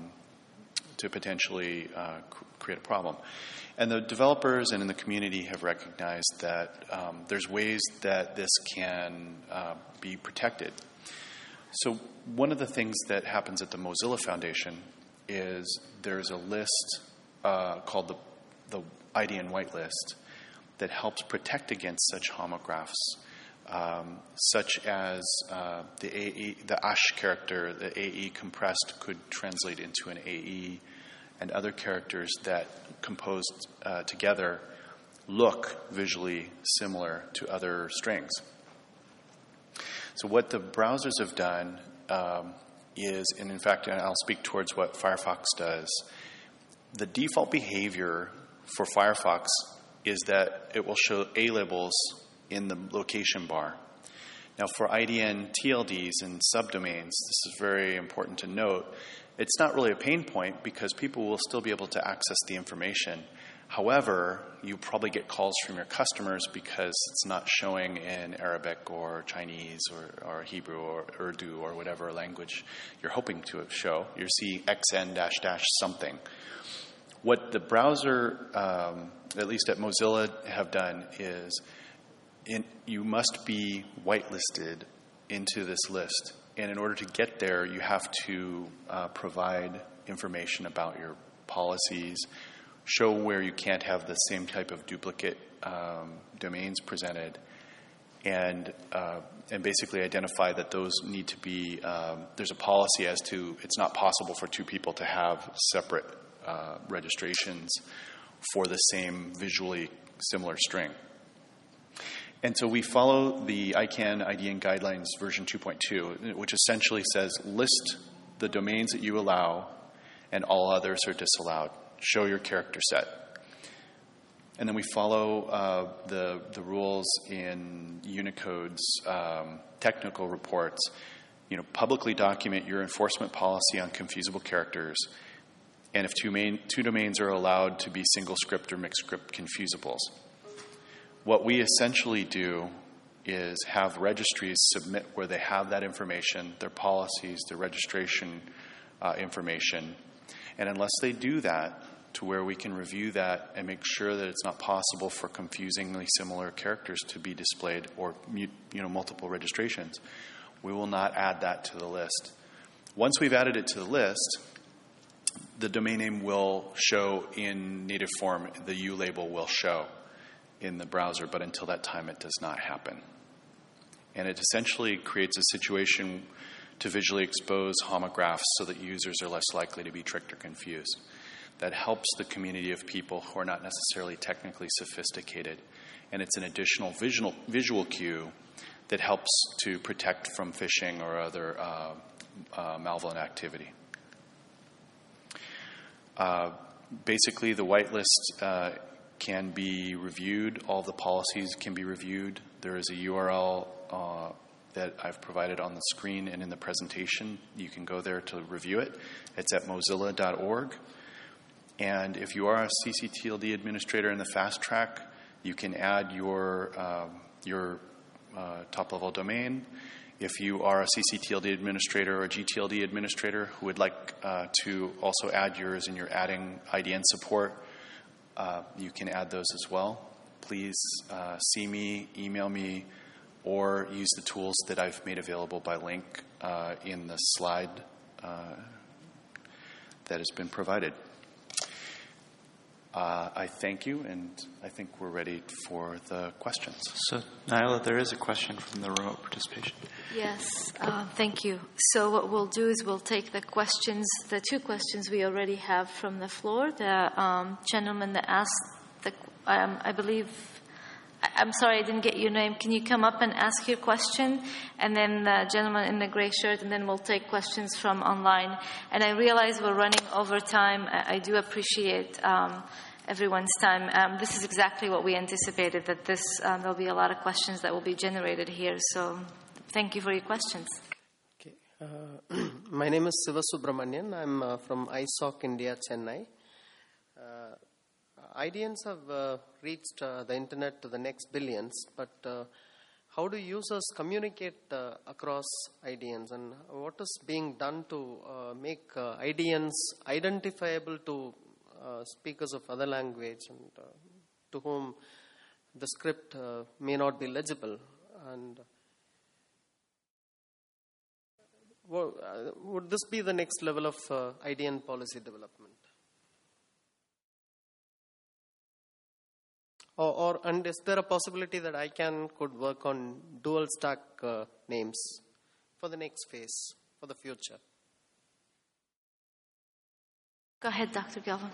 potentially create a problem. And the developers and in the community have recognized that there's ways that this can be protected. So one of the things that happens at the Mozilla Foundation is there's a list called the IDN whitelist that helps protect against such homographs. Such as the ASH character, the AE compressed could translate into an AE, and other characters that composed together look visually similar to other strings. So what the browsers have done is, and in fact, I'll speak towards what Firefox does, the default behavior for Firefox is that it will show A labels in the location bar. Now, for IDN TLDs and subdomains, this is very important to note. It's not really a pain point because people will still be able to access the information. However, you probably get calls from your customers because it's not showing in Arabic or Chinese or Hebrew or Urdu or whatever language you're hoping to show. You're seeing XN -- something. What the browser, at least at Mozilla, have done is you must be whitelisted into this list. And in order to get there, you have to provide information about your policies, show where you can't have the same type of duplicate domains presented, and basically identify that those need to be, there's a policy as to it's not possible for two people to have separate registrations for the same visually similar string. And so we follow the ICANN IDN Guidelines version 2.2, which essentially says list the domains that you allow and all others are disallowed. Show your character set. And then we follow the rules in Unicode's technical reports. Publicly document your enforcement policy on confusable characters, and if two domains are allowed to be single script or mixed script confusables. What we essentially do is have registries submit where they have that information, their policies, their registration information. And unless they do that, to where we can review that and make sure that it's not possible for confusingly similar characters to be displayed or multiple registrations, we will not add that to the list. Once we've added it to the list, the domain name will show in native form. The U label will show in the browser, but until that time it does not happen. And it essentially creates a situation to visually expose homographs so that users are less likely to be tricked or confused. That helps the community of people who are not necessarily technically sophisticated. And it's an additional visual cue that helps to protect from phishing or other malevolent activity. Basically, the whitelist can be reviewed. All the policies can be reviewed. There is a URL that I've provided on the screen and in the presentation. You can go there to review it. It's at mozilla.org. And if you are a ccTLD administrator in the fast track, you can add your top-level domain. If you are a ccTLD administrator or a gTLD administrator who would like to also add yours and you're adding IDN support, you can add those as well. Please see me, email me, or use the tools that I've made available by link in the slide that has been provided. I thank you, and I think we're ready for the questions. So, Nyla, there is a question from the remote participation. Yes, thank you. So what we'll do is we'll take the questions, the two questions we already have from the floor. The gentleman that asked, I believe, I'm sorry, I didn't get your name. Can you come up and ask your question? And then the gentleman in the gray shirt, and then we'll take questions from online. And I realize we're running over time. I do appreciate everyone's time. This is exactly what we anticipated, that there'll be a lot of questions that will be generated here. So thank you for your questions. Okay. My name is Siva Subramanian. I'm from ISOC India, Chennai. IDNs have reached the internet to the next billions, but how do users communicate across IDNs, and what is being done to make IDNs identifiable to speakers of other language and to whom the script may not be legible? And would this be the next level of IDN policy development? And is there a possibility that ICANN could work on dual stack names for the next phase, for the future? Go ahead, Dr. Galvin.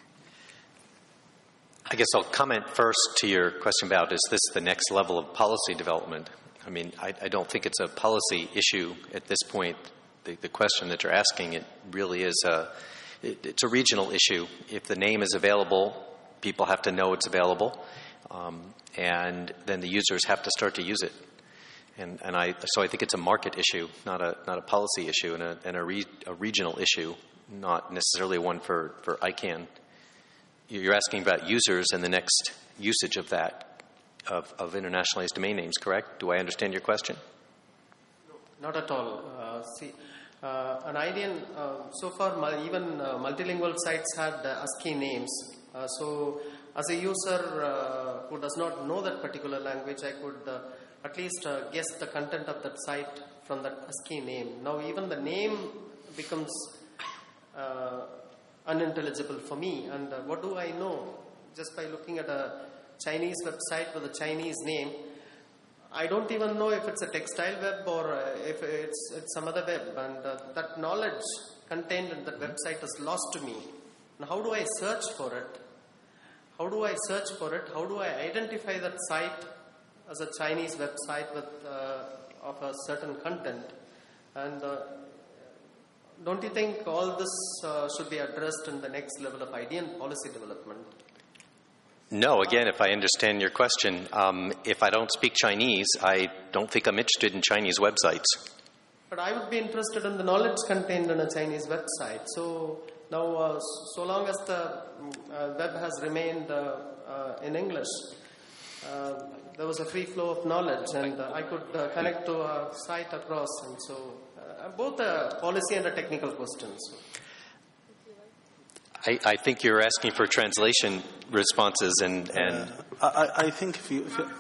I guess I'll comment first to your question about, is this the next level of policy development? I mean, I don't think it's a policy issue at this point. The question that you're asking, it really is it's a regional issue. If the name is available, people have to know it's available, and then the users have to start to use it. So I think it's a market issue, not a policy issue, and a regional issue, not necessarily one for ICANN. You're asking about users and the next usage of that, of internationalized domain names, correct? Do I understand your question? No, not at all. An IDN, so far even multilingual sites had ASCII names. So as a user who does not know that particular language, I could at least guess the content of that site from that ASCII name. Now even the name becomes unintelligible for me. And what do I know? Just by looking at a Chinese website with a Chinese name, I don't even know if it's a textile web or if it's some other web. And that knowledge contained in that website is lost to me. Now how do I search for it? How do I search for it? How do I identify that site as a Chinese website with of a certain content? And don't you think all this should be addressed in the next level of IDN policy development? No, again, if I understand your question, if I don't speak Chinese, I don't think I'm interested in Chinese websites. But I would be interested in the knowledge contained in a Chinese website. So now, so long as the web has remained in English, there was a free flow of knowledge, and I could connect to a site across. And so both a policy and a technical question. So. I think you're asking for translation responses, and I think if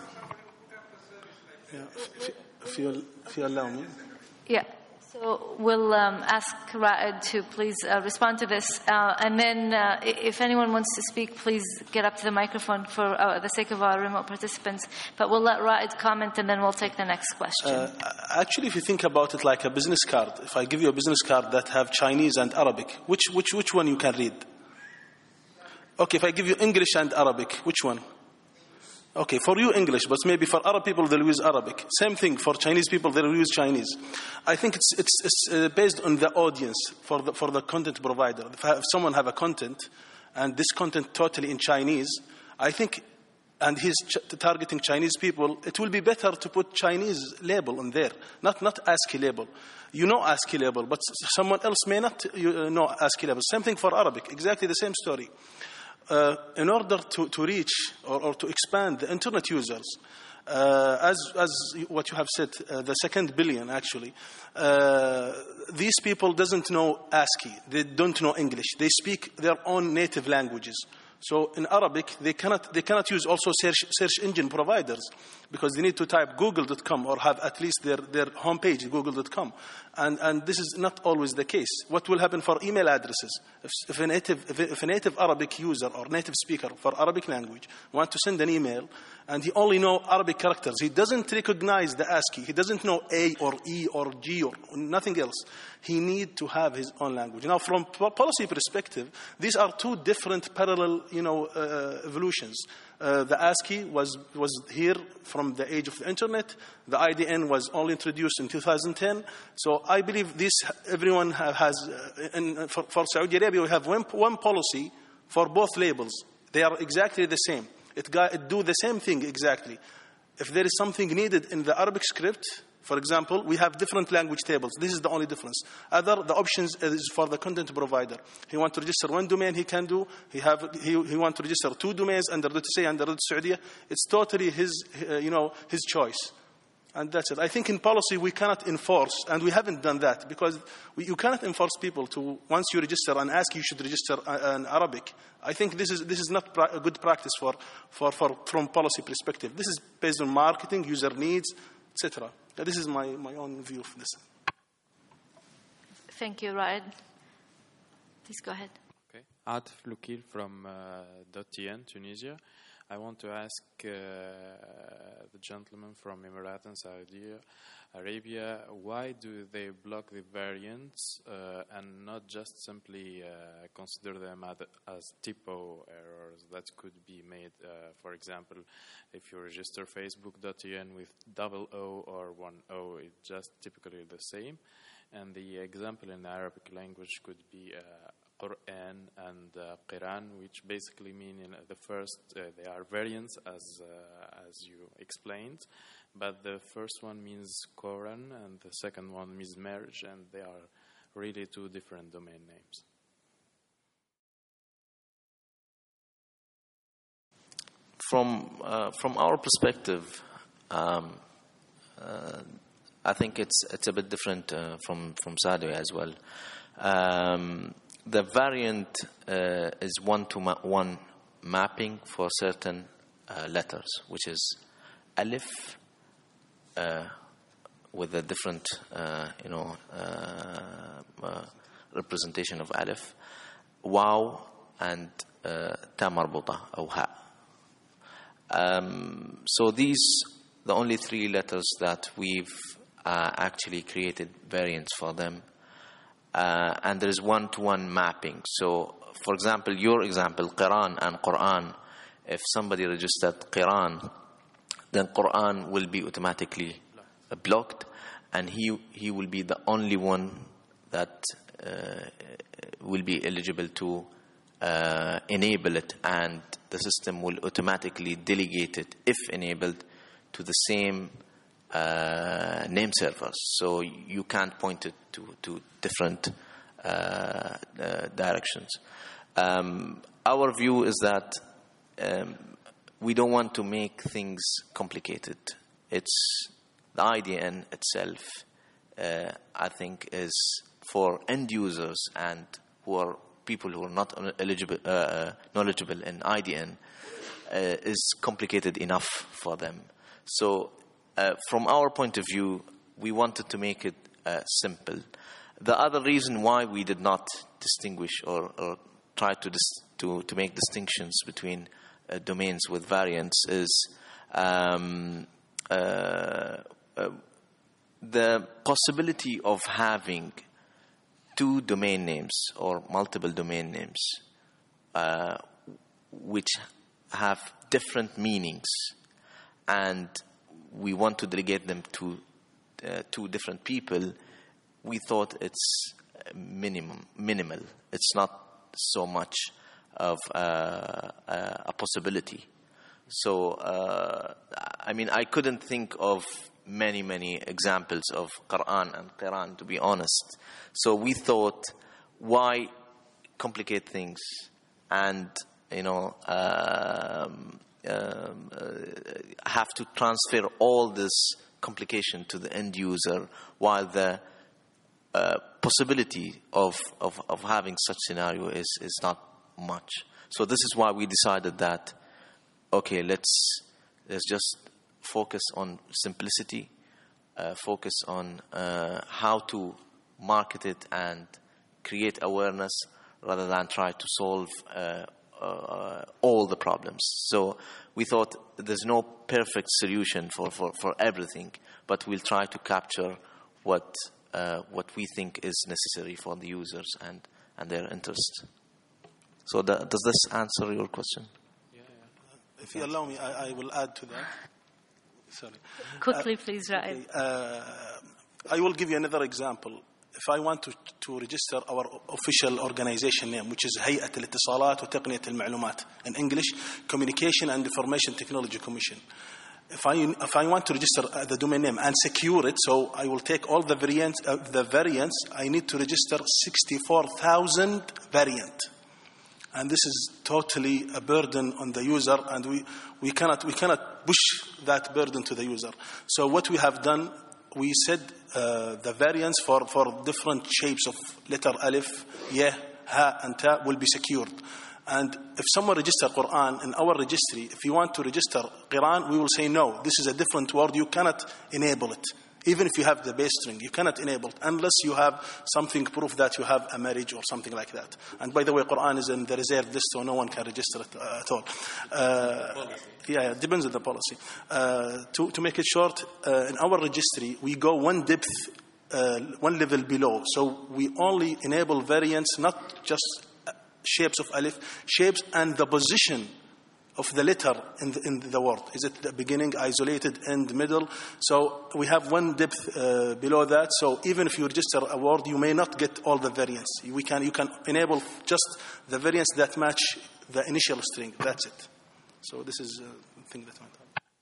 you allow me. Yeah. So we'll ask Ra'ed to please respond to this. And then if anyone wants to speak, please get up to the microphone for the sake of our remote participants. But we'll let Ra'ed comment, and then we'll take the next question. Actually, if you think about it like a business card, if I give you a business card that have Chinese and Arabic, which one you can read? Okay, if I give you English and Arabic, which one? Okay, for you English, but maybe for Arab people they'll use Arabic. Same thing for Chinese people, they'll use Chinese. I think it's based on the audience for the content provider. If someone have a content and this content totally in Chinese, I think and he's targeting Chinese people, it will be better to put Chinese label on there, not ASCII label. You know ASCII label, but someone else may not know ASCII label. Same thing for Arabic, exactly the same story. In order to reach or to expand the internet users, as what you have said, the 2 billion actually, these people doesn't know ASCII, they don't know English, they speak their own native languages. So in Arabic, they cannot use also search engine providers, because they need to type google.com or have at least their homepage google.com. And this is not always the case. What will happen for email addresses? If a native Arabic user or native speaker for Arabic language want to send an email and he only know Arabic characters, he doesn't recognize the ASCII, he doesn't know A or E or G or nothing else. He need to have his own language. Now, from policy perspective, these are two different parallel, evolutions. The ASCII was here from the age of the internet. The IDN was only introduced in 2010. So I believe everyone has, for Saudi Arabia, we have one policy for both labels. They are exactly the same. It do the same thing exactly. If there is something needed in the Arabic script, for example, we have different language tables. This is the only difference. The options is for the content provider. He wants to register one domain, he can do. He wants to register 2 domains under .sa, under .saudiya. It's totally his choice. And that's it. I think in policy we cannot enforce, and we haven't done that, because you cannot enforce people to, once you register an ASCII, you should register an Arabic. I think this is not a good practice from policy perspective. This is based on marketing, user needs, etc. This is my own view of this. Thank you, Raed. Please go ahead. Okay. Atif Loukil from .tn, Tunisia. I want to ask the gentleman from Emirates and Saudi Arabia, why do they block the variants and not just simply consider them as typo errors that could be made? For example, if you register Facebook.en with 00 or 10, it's just typically the same. And the example in the Arabic language could be Quran and Qiran, which basically mean in the first they are variants as you explained, but the first one means Quran and the second one means marriage, and they are really 2 different domain names. From our perspective, I think it's a bit different from Saudi as well. The variant is 1-to-1 mapping for certain letters, which is alif with a different representation of alif, waw, and ta marbuta or ha. So these the only 3 letters that we've actually created variants for them. And there is 1-to-1 mapping. So, for example, your example, Qiran and Quran, if somebody registered Qiran, then Quran will be automatically blocked, and he will be the only one that will be eligible to enable it, and the system will automatically delegate it, if enabled, to the same name servers. So you can't point it to different directions. Our view is that we don't want to make things complicated. It's the IDN itself, I think, is for end users and who are people who are not knowledgeable in IDN, is complicated enough for them. So from our point of view, we wanted to make it simple. The other reason why we did not distinguish or try to make distinctions between domains with variants is the possibility of having 2 domain names or multiple domain names which have different meanings, and we want to delegate them to 2 different people. We thought it's minimal. It's not so much of a possibility. So, I mean, I couldn't think of many examples of Quran and Quran, to be honest. So we thought, why complicate things and, have to transfer all this complication to the end user, while the possibility of having such scenario is not much. So this is why we decided that, okay, let's just focus on simplicity, focus on how to market it and create awareness, rather than try to solve all the problems. So we thought there's no perfect solution for everything, but we'll try to capture what we think is necessary for the users and their interests. So does this answer your question? If you allow me, I will add to that. Sorry. Quickly, please, Raed. I will give you another example. If I want to register our official organization name, which is هيئة الاتصالات وتقنية المعلومات, in English, Communication and Information Technology Commission. If I want to register the domain name and secure it, so I will take all the variants, I need to register 64,000 variants. And this is totally a burden on the user, and we cannot push that burden to the user. So what we have done, we said the variants for different shapes of letter alif, ya, ha, and ta will be secured. And if someone registers Quran in our registry, if you want to register Quran, we will say no, this is a different word, you cannot enable it. Even if you have the base string, you cannot enable it unless you have something proof that you have a marriage or something like that. And by the way, Quran is in the reserved list, so no one can register it at all. It depends on the policy. To make it short, in our registry, we go one level below. So we only enable variants, not just shapes of alif, shapes and the position of the letter in the word. Is it the beginning, isolated, end, middle? So we have one depth below that. So even if you register a word, you may not get all the variants. You can enable just the variants that match the initial string. That's it. So this is a thing that went on.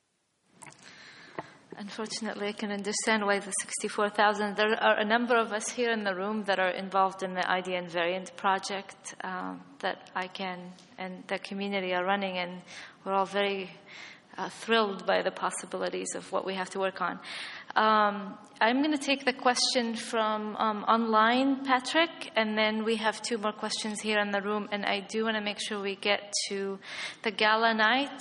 Unfortunately, I can understand why the 64,000. There are a number of us here in the room that are involved in the IDN variant project that ICANN and the community are running, and we're all very thrilled by the possibilities of what we have to work on. I'm going to take the question from online, Patrick, and then we have two more questions here in the room, and I do want to make sure we get to the gala night.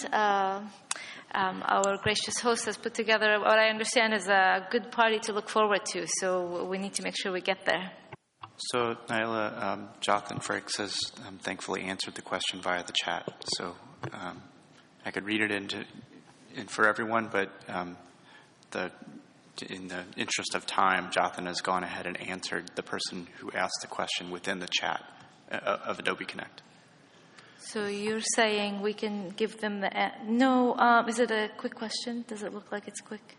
Our gracious host has put together what I understand is a good party to look forward to, so we need to make sure we get there. So, Naila, Jonathan Frakes has thankfully answered the question via the chat, so I could read it in for everyone, but in the interest of time, Jonathan has gone ahead and answered the person who asked the question within the chat of Adobe Connect. So you're saying we can give them the... No, is it a quick question? Does it look like it's quick?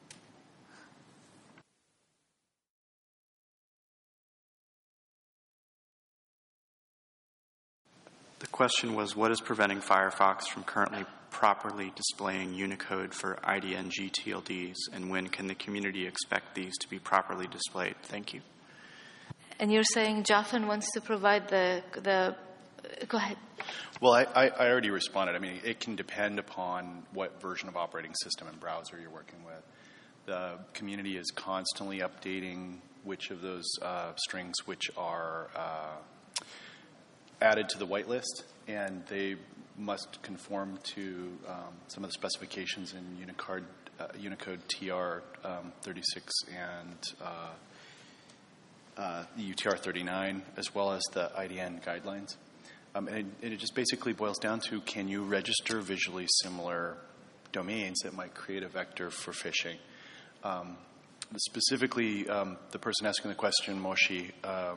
The question was, what is preventing Firefox from currently properly displaying Unicode for IDN GTLDs, and when can the community expect these to be properly displayed? Thank you. And you're saying Jafan wants to provide the Go ahead. Well, I already responded. I mean, it can depend upon what version of operating system and browser you're working with. The community is constantly updating which of those strings which are added to the whitelist, and they must conform to some of the specifications in Unicode TR36 and the UTR-39, as well as the IDN guidelines. And it just basically boils down to, can you register visually similar domains that might create a vector for phishing? Specifically, the person asking the question, Moshi,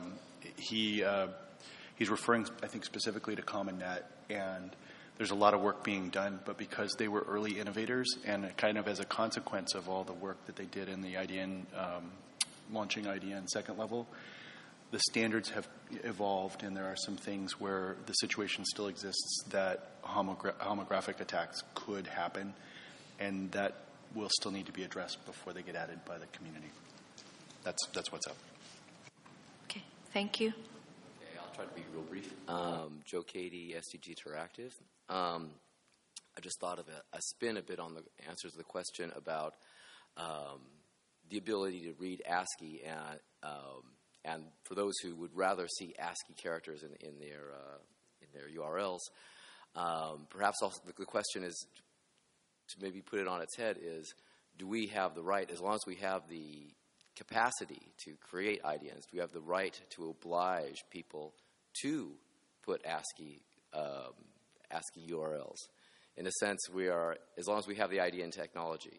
he's referring, I think, specifically to CommonNet, and there's a lot of work being done, but because they were early innovators and kind of as a consequence of all the work that they did in the IDN, launching IDN second level, the standards have evolved, and there are some things where the situation still exists that homographic attacks could happen, and that will still need to be addressed before they get added by the community. That's what's up. Okay, thank you. Okay, I'll try to be real brief. Joe Cady, SDG Interactive. I just thought of a spin a bit on the answers to the question about the ability to read ASCII, and for those who would rather see ASCII characters in their URLs, perhaps also the question is, to maybe put it on its head, is do we have the right, as long as we have the capacity to create IDNs, do we have the right to oblige people to put ASCII URLs? In a sense, we are, as long as we have the IDN technology,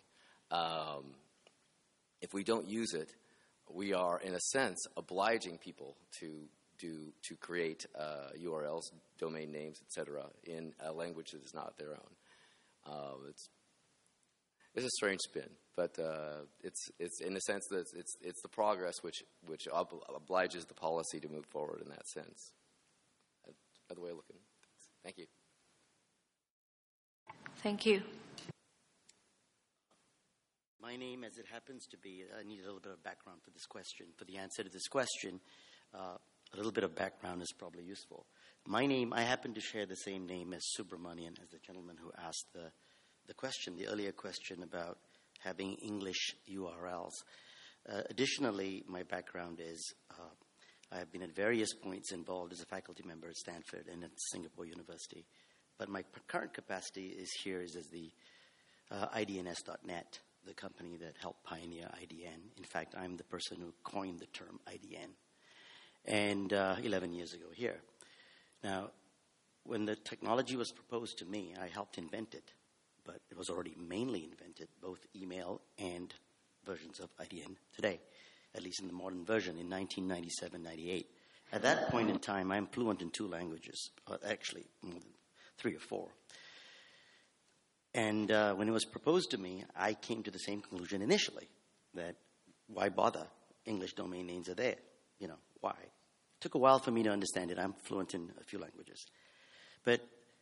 if we don't use it, we are, in a sense, obliging people to create URLs, domain names, etc., in a language that is not their own. It's a strange spin, but it's in a sense that it's the progress which obliges the policy to move forward in that sense. Another way of looking at it. Thank you. Thank you. My name, as it happens to be, I need a little bit of background for this question. For the answer to this question, a little bit of background is probably useful. My name, I happen to share the same name as Subramanian, as the gentleman who asked the question, the earlier question about having English URLs. Additionally, my background is I have been at various points involved as a faculty member at Stanford and at Singapore University. But my current capacity is here as the IDNS.net, the company that helped pioneer IDN. In fact, I'm the person who coined the term IDN, and 11 years ago here. Now, when the technology was proposed to me, I helped invent it, but it was already mainly invented, both email and versions of IDN today, at least in the modern version in 1997-98. At that point in time, I'm fluent in 2 languages, actually more than 3 or 4. And when it was proposed to me, I came to the same conclusion initially, that why bother? English domain names are there. You know, why? It took a while for me to understand it. I'm fluent in a few languages. But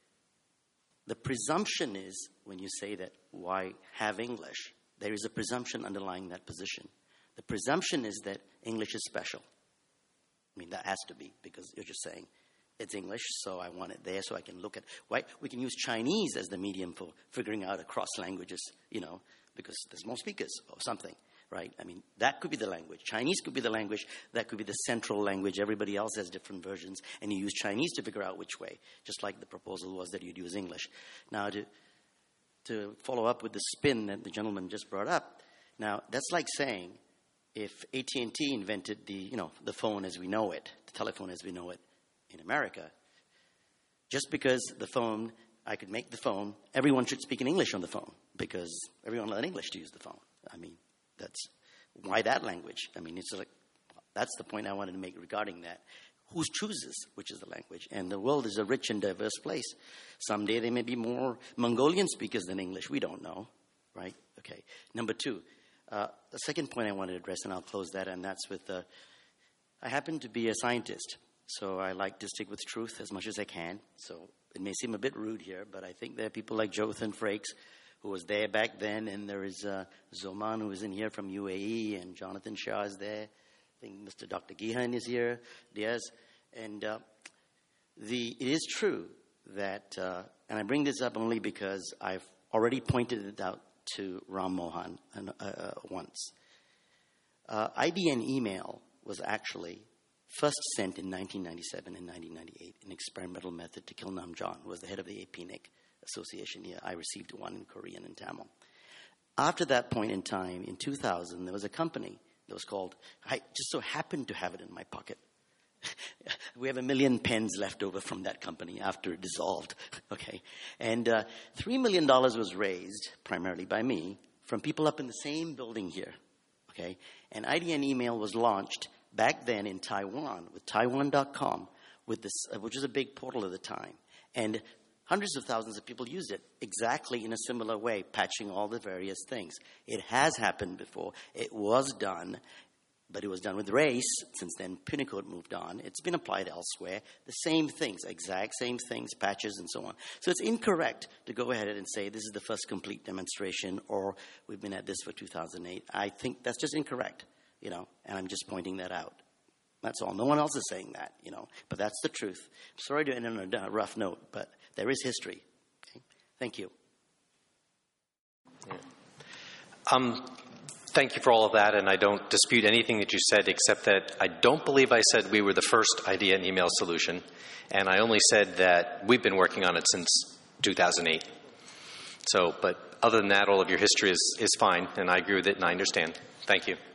the presumption is, when you say that, why have English? There is a presumption underlying that position. The presumption is that English is special. I mean, that has to be, because you're just saying, it's English, so I want it there so I can look at why we can use Chinese as the medium for figuring out across languages, you know, because there's more speakers or something, right? I mean, that could be the language. Chinese could be the language. That could be the central language. Everybody else has different versions, and you use Chinese to figure out which way, just like the proposal was that you'd use English. Now, to follow up with the spin that the gentleman just brought up, now, that's like saying if AT&T invented the phone as we know it, the telephone as we know it, in America, just because the phone, I could make the phone, everyone should speak in English on the phone because everyone learned English to use the phone. I mean, that's why that language? I mean, it's like, that's the point I wanted to make regarding that. Who chooses which is the language? And the world is a rich and diverse place. Someday there may be more Mongolian speakers than English. We don't know, right? Okay. Number 2, the second point I wanted to address, and I'll close that, and that's with I happen to be a scientist. So I like to stick with truth as much as I can. So it may seem a bit rude here, but I think there are people like Jonathan Frakes, who was there back then, and there is Zoman, who is in here from UAE, and Jonathan Shah is there. I think Mr. Dr. Gihan is here, Diaz. And it is true that, and I bring this up only because I've already pointed it out to Ram Mohan once. IDN email was actually first sent in 1997 and 1998, an experimental method to kill Namjoon, who was the head of the APNIC Association here. I received one in Korean and Tamil. After that point in time, in 2000, there was a company that was called, I just so happened to have it in my pocket. We have 1 million pens left over from that company after it dissolved, okay? And $3 million was raised, primarily by me, from people up in the same building here, okay? And IDN email was launched back then in Taiwan with Taiwan.com, with this, which was a big portal at the time. And hundreds of thousands of people used it exactly in a similar way, patching all the various things. It has happened before. It was done but it was done with race. Since then, Punicode moved on. It's been applied elsewhere. The same things, exact same things, patches and so on. So it's incorrect to go ahead and say this is the first complete demonstration or we've been at this for 2008. I think that's just incorrect, and I'm just pointing that out. That's all. No one else is saying that, but that's the truth. I'm sorry to end on a rough note, but there is history. Okay? Thank you. Thank you for all of that, and I don't dispute anything that you said, except that I don't believe I said we were the first IDN email solution, and I only said that we've been working on it since 2008. So, but other than that, all of your history is fine, and I agree with it, and I understand. Thank you.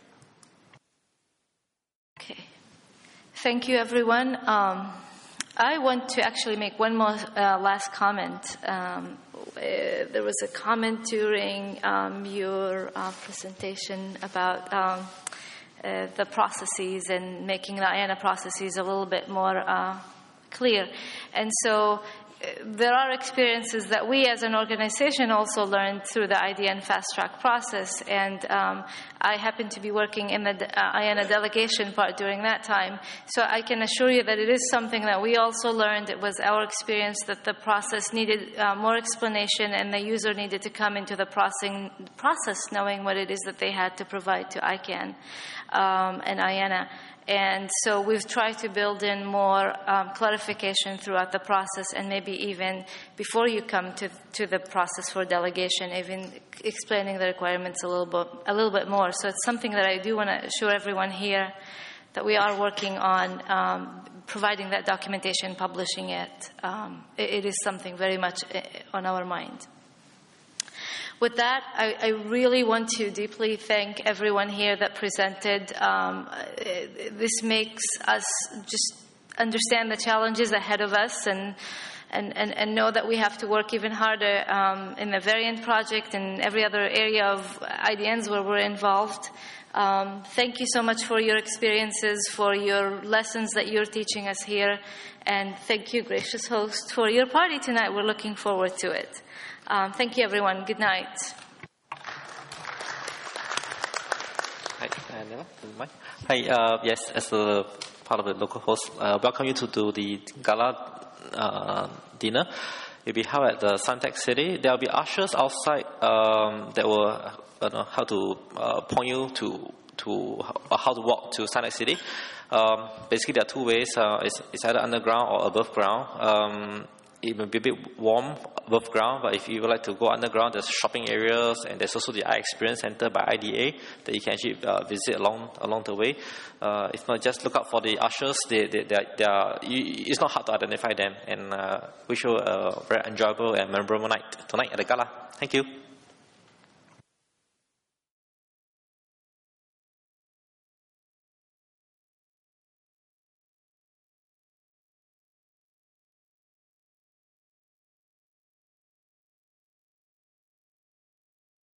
Okay. Thank you, everyone. I want to actually make one more last comment. There was a comment during your presentation about the processes and making the IANA processes a little bit more clear. And so there are experiences that we as an organization also learned through the IDN fast track process. And I happened to be working in the IANA delegation part during that time. So I can assure you that it is something that we also learned. It was our experience that the process needed more explanation and the user needed to come into the process knowing what it is that they had to provide to ICANN and IANA. And so we've tried to build in more clarification throughout the process, and maybe even before you come to the process for delegation, even explaining the requirements a little bit more. So it's something that I do want to assure everyone here that we are working on providing that documentation, publishing it. It is something very much on our mind. With that, I really want to deeply thank everyone here that presented. This makes us just understand the challenges ahead of us and know that we have to work even harder in the Variant project and every other area of IDNs where we're involved. Thank you so much for your experiences, for your lessons that you're teaching us here, and thank you, gracious host, for your party tonight. We're looking forward to it. Thank you, everyone. Good night. Hi, yes, as a part of the local host, welcome you to do the gala dinner. It will be held at the Suntec City. There will be ushers outside that will how to point you to how to walk to Suntec City. Basically, there are two ways. It's either underground or above ground. It may be a bit warm above ground, but if you would like to go underground, there's shopping areas, and there's also the iExperience Center by IDA that you can actually visit along the way. If not, just look out for the ushers. It's not hard to identify them, and wish you a very enjoyable and memorable night tonight at the gala. Thank you.